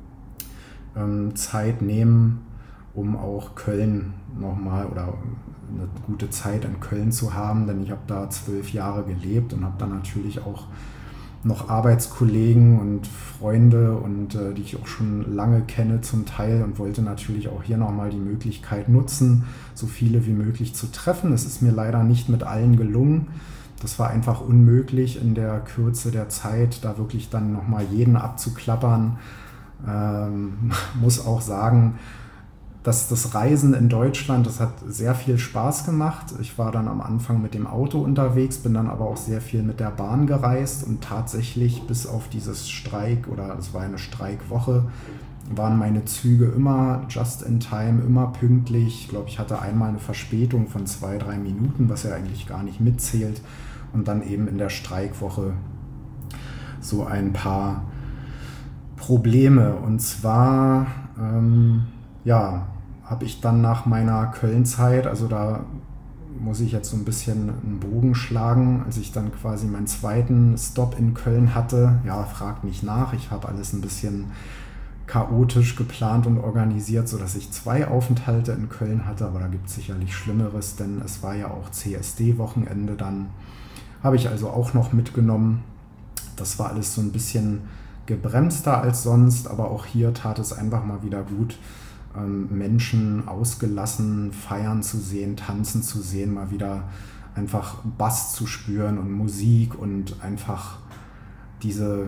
Zeit nehmen, um auch Köln nochmal oder eine gute Zeit in Köln zu haben, denn ich habe da 12 Jahre gelebt und habe dann natürlich auch noch Arbeitskollegen und Freunde und die ich auch schon lange kenne zum Teil und wollte natürlich auch hier nochmal die Möglichkeit nutzen, so viele wie möglich zu treffen. Es ist mir leider nicht mit allen gelungen. Das war einfach unmöglich in der Kürze der Zeit, da wirklich dann nochmal jeden abzuklappern. Muss auch sagen, dass das Reisen in Deutschland, das hat sehr viel Spaß gemacht. Ich war dann am Anfang mit dem Auto unterwegs, bin dann aber auch sehr viel mit der Bahn gereist und tatsächlich bis auf dieses Streik oder es war eine Streikwoche, waren meine Züge immer just in time, immer pünktlich. Ich glaube, ich hatte einmal eine Verspätung von 2-3 Minuten, was ja eigentlich gar nicht mitzählt. Und dann eben in der Streikwoche so ein paar Probleme. Und zwar ja, habe ich dann nach meiner Köln-Zeit, also da muss ich jetzt so ein bisschen einen Bogen schlagen, als ich dann quasi meinen zweiten Stop in Köln hatte. Ja, fragt nicht nach, ich habe alles ein bisschen chaotisch geplant und organisiert, sodass ich 2 Aufenthalte in Köln hatte, aber da gibt es sicherlich Schlimmeres, denn es war ja auch CSD-Wochenende dann. Habe ich also auch noch mitgenommen. Das war alles so ein bisschen gebremster als sonst, aber auch hier tat es einfach mal wieder gut, Menschen ausgelassen feiern zu sehen, tanzen zu sehen, mal wieder einfach Bass zu spüren und Musik und einfach diese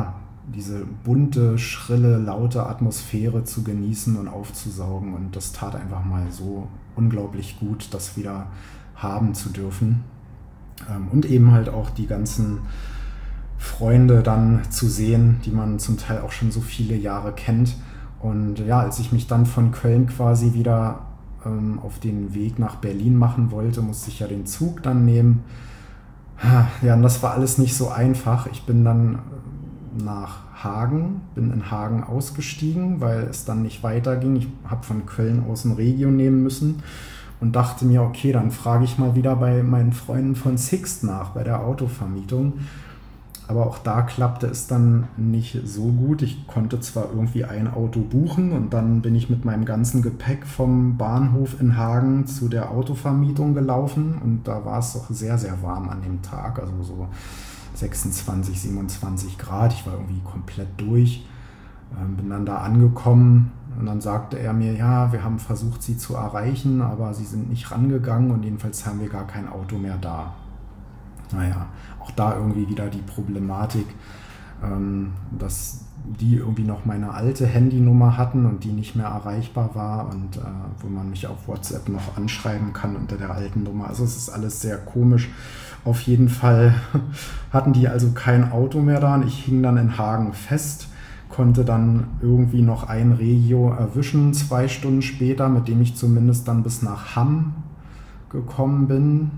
bunte, schrille, laute Atmosphäre zu genießen und aufzusaugen. Und das tat einfach mal so unglaublich gut, das wieder haben zu dürfen. Und eben halt auch die ganzen Freunde dann zu sehen, die man zum Teil auch schon so viele Jahre kennt. Und ja, als ich mich dann von Köln quasi wieder auf den Weg nach Berlin machen wollte, musste ich ja den Zug dann nehmen. Ja, und das war alles nicht so einfach. Ich bin dann nach Hagen, bin in Hagen ausgestiegen, weil es dann nicht weiterging. Ich habe von Köln aus ein Regio nehmen müssen und dachte mir, okay, dann frage ich mal wieder bei meinen Freunden von Sixt nach, bei der Autovermietung. Aber auch da klappte es dann nicht so gut. Ich konnte zwar irgendwie ein Auto buchen und dann bin ich mit meinem ganzen Gepäck vom Bahnhof in Hagen zu der Autovermietung gelaufen und da war es doch sehr, sehr warm an dem Tag, also so 26, 27 Grad. Ich war irgendwie komplett durch, bin dann da angekommen und dann sagte er mir, ja, wir haben versucht, Sie zu erreichen, aber Sie sind nicht rangegangen und jedenfalls haben wir gar kein Auto mehr da. Naja, auch da irgendwie wieder die Problematik, dass die irgendwie noch meine alte Handynummer hatten und die nicht mehr erreichbar war und wo man mich auf WhatsApp noch anschreiben kann unter der alten Nummer. Also es ist alles sehr komisch. Auf jeden Fall hatten die also kein Auto mehr da und ich hing dann in Hagen fest, konnte dann irgendwie noch ein Regio erwischen, 2 Stunden später, mit dem ich zumindest dann bis nach Hamm gekommen bin.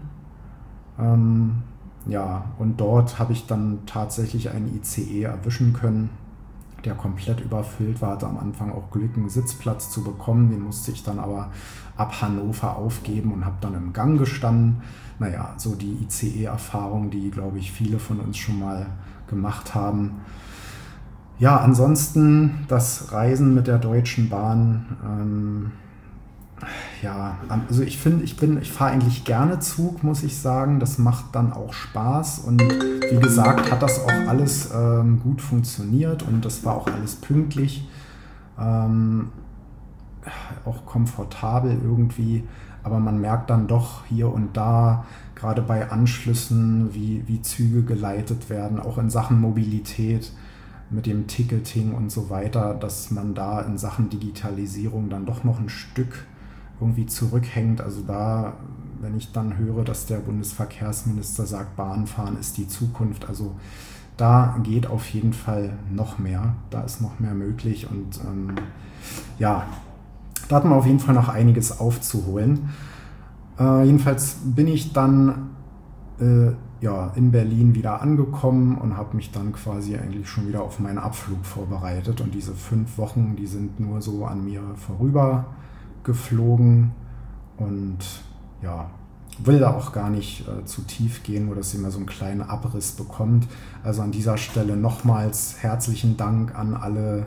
Ja, und dort habe ich dann tatsächlich einen ICE erwischen können, der komplett überfüllt war, hatte am Anfang auch Glück, einen Sitzplatz zu bekommen, den musste ich dann aber ab Hannover aufgeben und habe dann im Gang gestanden. Naja, so die ICE-Erfahrung, die, glaube ich, viele von uns schon mal gemacht haben. Ja, ansonsten das Reisen mit der Deutschen Bahn, ja, also ich fahre eigentlich gerne Zug, muss ich sagen. Das macht dann auch Spaß und wie gesagt, hat das auch alles gut funktioniert und das war auch alles pünktlich, auch komfortabel irgendwie. Aber man merkt dann doch hier und da, gerade bei Anschlüssen, wie Züge geleitet werden, auch in Sachen Mobilität mit dem Ticketing und so weiter, dass man da in Sachen Digitalisierung dann doch noch ein Stück irgendwie zurückhängt. Also da, wenn ich dann höre, dass der Bundesverkehrsminister sagt, Bahnfahren ist die Zukunft, also da geht auf jeden Fall noch mehr, da ist noch mehr möglich und ja, da hat man auf jeden Fall noch einiges aufzuholen. Jedenfalls bin ich dann ja, in Berlin wieder angekommen und habe mich dann quasi eigentlich schon wieder auf meinen Abflug vorbereitet. Und diese 5 Wochen, die sind nur so an mir vorüber geflogen. Und ja, will da auch gar nicht zu tief gehen, nur dass ihr mal so einen kleinen Abriss bekommt. Also an dieser Stelle nochmals herzlichen Dank an alle,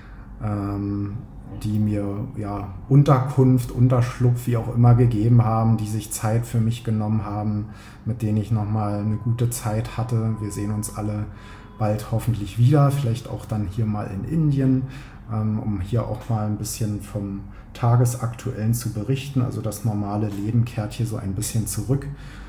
die mir ja Unterkunft, Unterschlupf, wie auch immer gegeben haben, die sich Zeit für mich genommen haben, mit denen ich nochmal eine gute Zeit hatte. Wir sehen uns alle bald hoffentlich wieder, vielleicht auch dann hier mal in Indien, um hier auch mal ein bisschen vom Tagesaktuellen zu berichten. Also das normale Leben kehrt hier so ein bisschen zurück.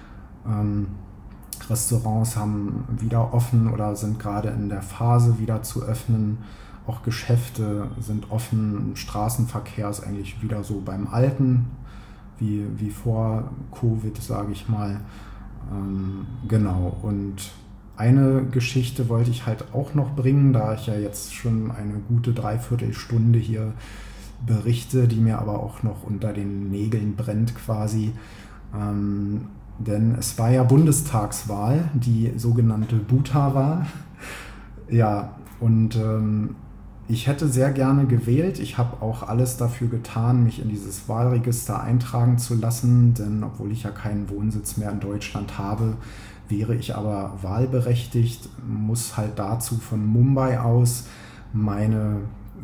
Restaurants haben wieder offen oder sind gerade in der Phase wieder zu öffnen. Auch Geschäfte sind offen. Straßenverkehr ist eigentlich wieder so beim Alten, wie vor Covid, sage ich mal. Genau. Und eine Geschichte wollte ich halt auch noch bringen, da ich ja jetzt schon eine gute Dreiviertelstunde hier berichte, die mir aber auch noch unter den Nägeln brennt quasi. Denn es war ja Bundestagswahl, die sogenannte Buta-Wahl. Ja, und ich hätte sehr gerne gewählt. Ich habe auch alles dafür getan, mich in dieses Wahlregister eintragen zu lassen, denn obwohl ich ja keinen Wohnsitz mehr in Deutschland habe, wäre ich aber wahlberechtigt, muss halt dazu von Mumbai aus meine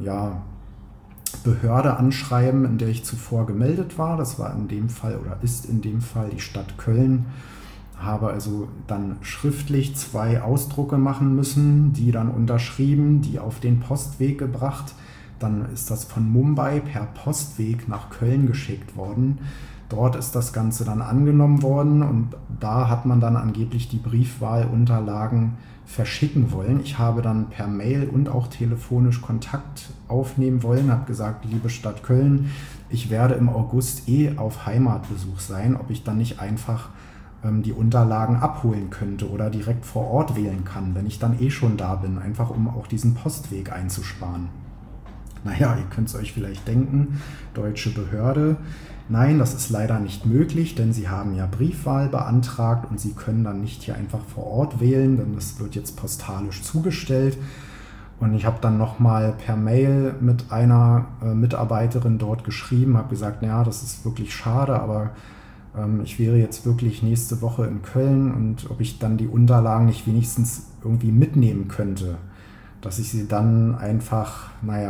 Behörde anschreiben, in der ich zuvor gemeldet war. Das war in dem Fall oder ist in dem Fall die Stadt Köln. Habe also dann schriftlich 2 Ausdrucke machen müssen, die dann unterschrieben, die auf den Postweg gebracht. Dann ist das von Mumbai per Postweg nach Köln geschickt worden. Dort ist das Ganze dann angenommen worden und da hat man dann angeblich die Briefwahlunterlagen verschicken wollen. Ich habe dann per Mail und auch telefonisch Kontakt aufnehmen wollen, habe gesagt, liebe Stadt Köln, ich werde im August auf Heimatbesuch sein, ob ich dann nicht einfach die Unterlagen abholen könnte oder direkt vor Ort wählen kann, wenn ich dann schon da bin, einfach um auch diesen Postweg einzusparen. Naja, ihr könnt es euch vielleicht denken, deutsche Behörde. Nein, das ist leider nicht möglich, denn sie haben ja Briefwahl beantragt und sie können dann nicht hier einfach vor Ort wählen, denn das wird jetzt postalisch zugestellt. Und ich habe dann nochmal per Mail mit einer Mitarbeiterin dort geschrieben, habe gesagt, naja, das ist wirklich schade, aber ich wäre jetzt wirklich nächste Woche in Köln und ob ich dann die Unterlagen nicht wenigstens irgendwie mitnehmen könnte, dass ich sie dann einfach,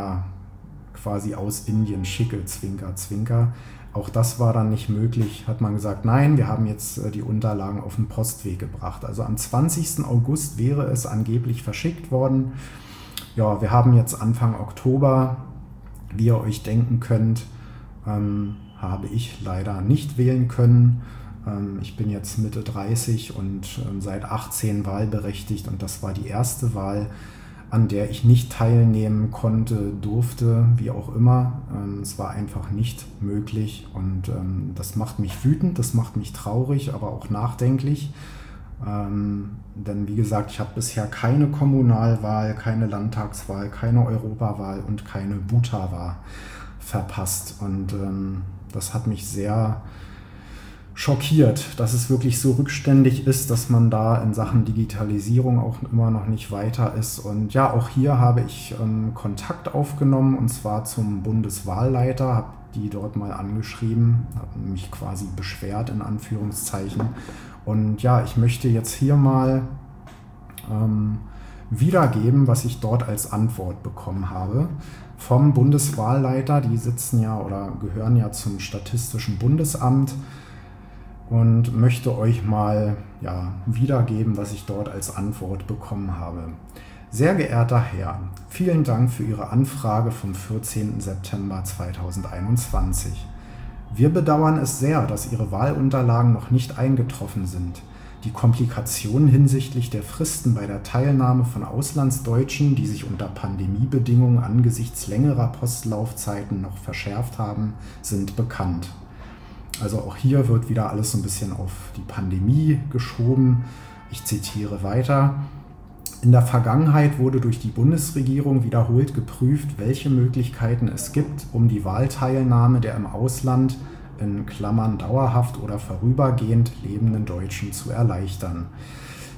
quasi aus Indien schicke, Zwinker, Zwinker. Auch das war dann nicht möglich, hat man gesagt, nein, wir haben jetzt die Unterlagen auf den Postweg gebracht. Also am 20. August wäre es angeblich verschickt worden. Ja, wir haben jetzt Anfang Oktober, wie ihr euch denken könnt, habe ich leider nicht wählen können. Ich bin jetzt Mitte 30 und seit 18 wahlberechtigt und das war die erste Wahl, an der ich nicht teilnehmen konnte, durfte, wie auch immer. Es war einfach nicht möglich und das macht mich wütend, das macht mich traurig, aber auch nachdenklich. Denn wie gesagt, ich habe bisher keine Kommunalwahl, keine Landtagswahl, keine Europawahl und keine Buta-Wahl verpasst. Und das hat mich sehr schockiert, dass es wirklich so rückständig ist, dass man da in Sachen Digitalisierung auch immer noch nicht weiter ist. Und ja, auch hier habe ich Kontakt aufgenommen und zwar zum Bundeswahlleiter, habe die dort mal angeschrieben, habe mich quasi beschwert in Anführungszeichen. Und ja, ich möchte jetzt hier mal wiedergeben, was ich dort als Antwort bekommen habe vom Bundeswahlleiter. Die sitzen ja oder gehören ja zum Statistischen Bundesamt. Und möchte euch mal wiedergeben, was ich dort als Antwort bekommen habe. Sehr geehrter Herr, vielen Dank für Ihre Anfrage vom 14. September 2021. Wir bedauern es sehr, dass Ihre Wahlunterlagen noch nicht eingetroffen sind. Die Komplikationen hinsichtlich der Fristen bei der Teilnahme von Auslandsdeutschen, die sich unter Pandemiebedingungen angesichts längerer Postlaufzeiten noch verschärft haben, sind bekannt. Also auch hier wird wieder alles so ein bisschen auf die Pandemie geschoben. Ich zitiere weiter. In der Vergangenheit wurde durch die Bundesregierung wiederholt geprüft, welche Möglichkeiten es gibt, um die Wahlteilnahme der im Ausland, in Klammern dauerhaft oder vorübergehend lebenden Deutschen zu erleichtern.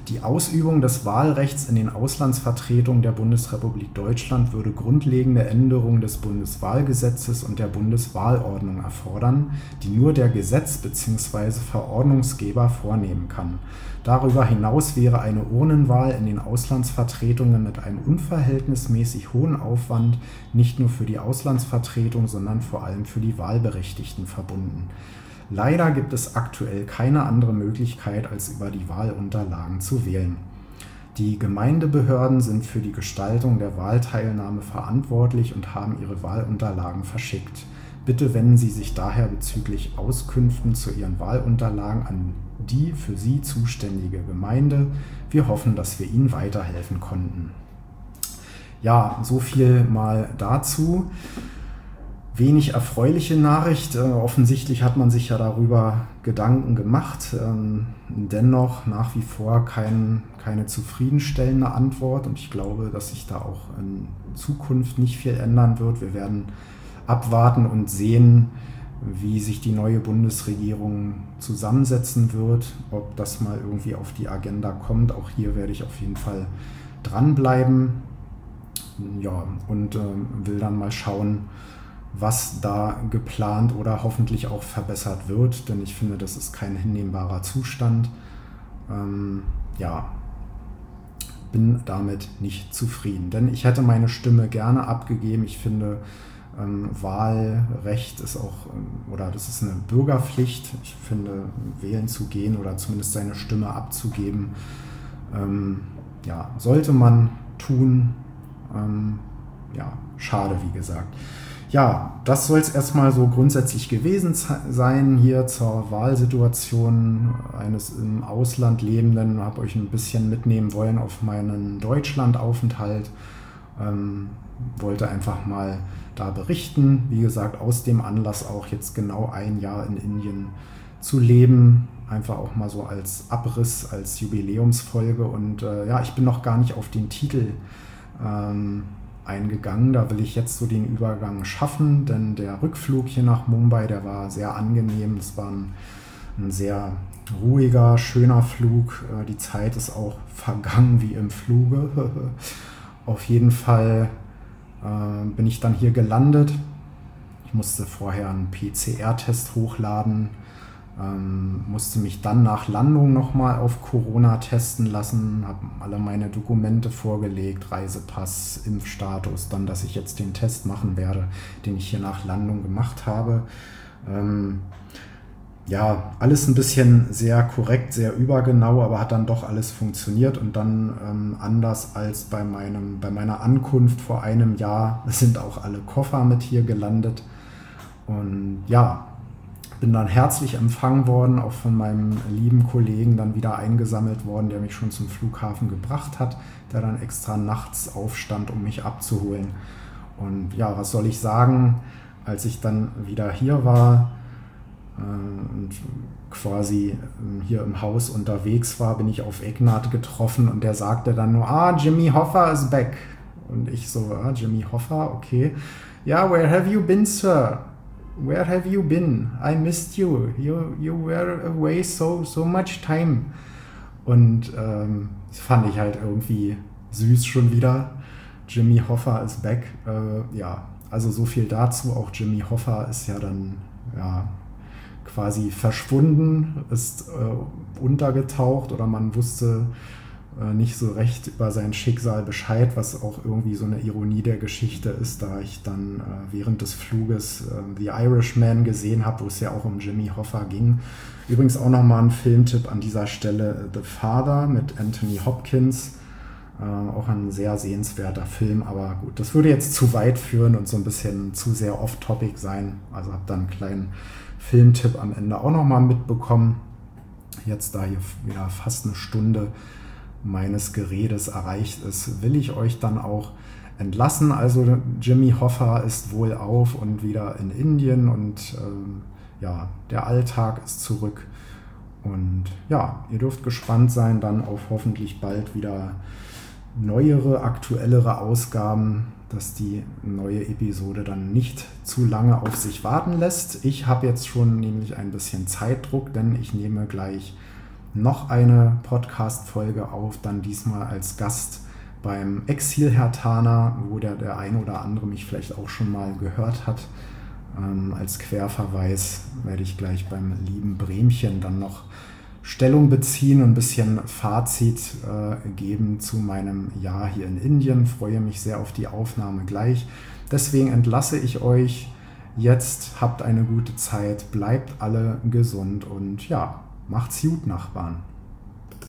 Die Ausübung des Wahlrechts in den Auslandsvertretungen der Bundesrepublik Deutschland würde grundlegende Änderungen des Bundeswahlgesetzes und der Bundeswahlordnung erfordern, die nur der Gesetz- bzw. Verordnungsgeber vornehmen kann. Darüber hinaus wäre eine Urnenwahl in den Auslandsvertretungen mit einem unverhältnismäßig hohen Aufwand nicht nur für die Auslandsvertretung, sondern vor allem für die Wahlberechtigten verbunden. Leider gibt es aktuell keine andere Möglichkeit, als über die Wahlunterlagen zu wählen. Die Gemeindebehörden sind für die Gestaltung der Wahlteilnahme verantwortlich und haben ihre Wahlunterlagen verschickt. Bitte wenden Sie sich daher bezüglich Auskünften zu Ihren Wahlunterlagen an die für Sie zuständige Gemeinde. Wir hoffen, dass wir Ihnen weiterhelfen konnten. Ja, so viel mal dazu. Wenig erfreuliche Nachricht. Offensichtlich hat man sich ja darüber Gedanken gemacht. Dennoch nach wie vor keine zufriedenstellende Antwort. Und ich glaube, dass sich da auch in Zukunft nicht viel ändern wird. Wir werden abwarten und sehen, wie sich die neue Bundesregierung zusammensetzen wird. Ob das mal irgendwie auf die Agenda kommt. Auch hier werde ich auf jeden Fall dranbleiben. Ja, und will dann mal schauen, was da geplant oder hoffentlich auch verbessert wird, denn ich finde, das ist kein hinnehmbarer Zustand. Bin damit nicht zufrieden, denn ich hätte meine Stimme gerne abgegeben. Ich finde, Wahlrecht ist auch, oder das ist eine Bürgerpflicht. Ich finde, wählen zu gehen oder zumindest seine Stimme abzugeben, sollte man tun. Schade, wie gesagt. Ja, das soll es erstmal so grundsätzlich gewesen sein hier zur Wahlsituation eines im Ausland Lebenden. Ich habe euch ein bisschen mitnehmen wollen auf meinen Deutschlandaufenthalt. Wollte einfach mal da berichten. Wie gesagt, aus dem Anlass auch jetzt genau ein Jahr in Indien zu leben. Einfach auch mal so als Abriss, als Jubiläumsfolge. Und ich bin noch gar nicht auf den Titel eingegangen. Da will ich jetzt so den Übergang schaffen, denn der Rückflug hier nach Mumbai, der war sehr angenehm. Es war ein sehr ruhiger, schöner Flug. Die Zeit ist auch vergangen wie im Fluge. Auf jeden Fall bin ich dann hier gelandet. Ich musste vorher einen PCR-Test hochladen, musste mich dann nach Landung nochmal auf Corona testen lassen, habe alle meine Dokumente vorgelegt, Reisepass, Impfstatus, dann, dass ich jetzt den Test machen werde, den ich hier nach Landung gemacht habe. Alles ein bisschen sehr korrekt, sehr übergenau, aber hat dann doch alles funktioniert und dann anders als bei meiner Ankunft vor einem Jahr sind auch alle Koffer mit hier gelandet und bin dann herzlich empfangen worden, auch von meinem lieben Kollegen dann wieder eingesammelt worden, der mich schon zum Flughafen gebracht hat, der dann extra nachts aufstand, um mich abzuholen. Und was soll ich sagen, als ich dann wieder hier war und quasi hier im Haus unterwegs war, bin ich auf Egnat getroffen und der sagte dann nur, Jimmy Hoffa is back. Und ich so, Jimmy Hoffa, okay. Ja, where have you been, sir? Where have you been? I missed you. You were away so much time. Und das fand ich halt irgendwie süß schon wieder. Jimmy Hoffa is back. Also so viel dazu. Auch Jimmy Hoffa ist ja dann quasi verschwunden, ist untergetaucht oder man wusste nicht so recht über sein Schicksal Bescheid, was auch irgendwie so eine Ironie der Geschichte ist, da ich dann während des Fluges The Irishman gesehen habe, wo es ja auch um Jimmy Hoffa ging. Übrigens auch nochmal ein Filmtipp an dieser Stelle, The Father mit Anthony Hopkins. Auch ein sehr sehenswerter Film, aber gut, das würde jetzt zu weit führen und so ein bisschen zu sehr off-topic sein. Also habe dann einen kleinen Filmtipp am Ende auch nochmal mitbekommen. Jetzt, da hier wieder fast eine Stunde meines Geredes erreicht ist, will ich euch dann auch entlassen. Also Jimmy Hoffa ist wohlauf und wieder in Indien und der Alltag ist zurück. Und ihr dürft gespannt sein dann auf hoffentlich bald wieder neuere, aktuellere Ausgaben, dass die neue Episode dann nicht zu lange auf sich warten lässt. Ich habe jetzt schon nämlich ein bisschen Zeitdruck, denn ich nehme gleich noch eine Podcast-Folge auf, dann diesmal als Gast beim Exil-Hertaner, wo der ein oder andere mich vielleicht auch schon mal gehört hat. Als Querverweis werde ich gleich beim lieben Bremchen dann noch Stellung beziehen und ein bisschen Fazit geben zu meinem Jahr hier in Indien. Freue mich sehr auf die Aufnahme gleich. Deswegen entlasse ich euch jetzt. Habt eine gute Zeit, bleibt alle gesund und ja, macht's gut, Nachbarn.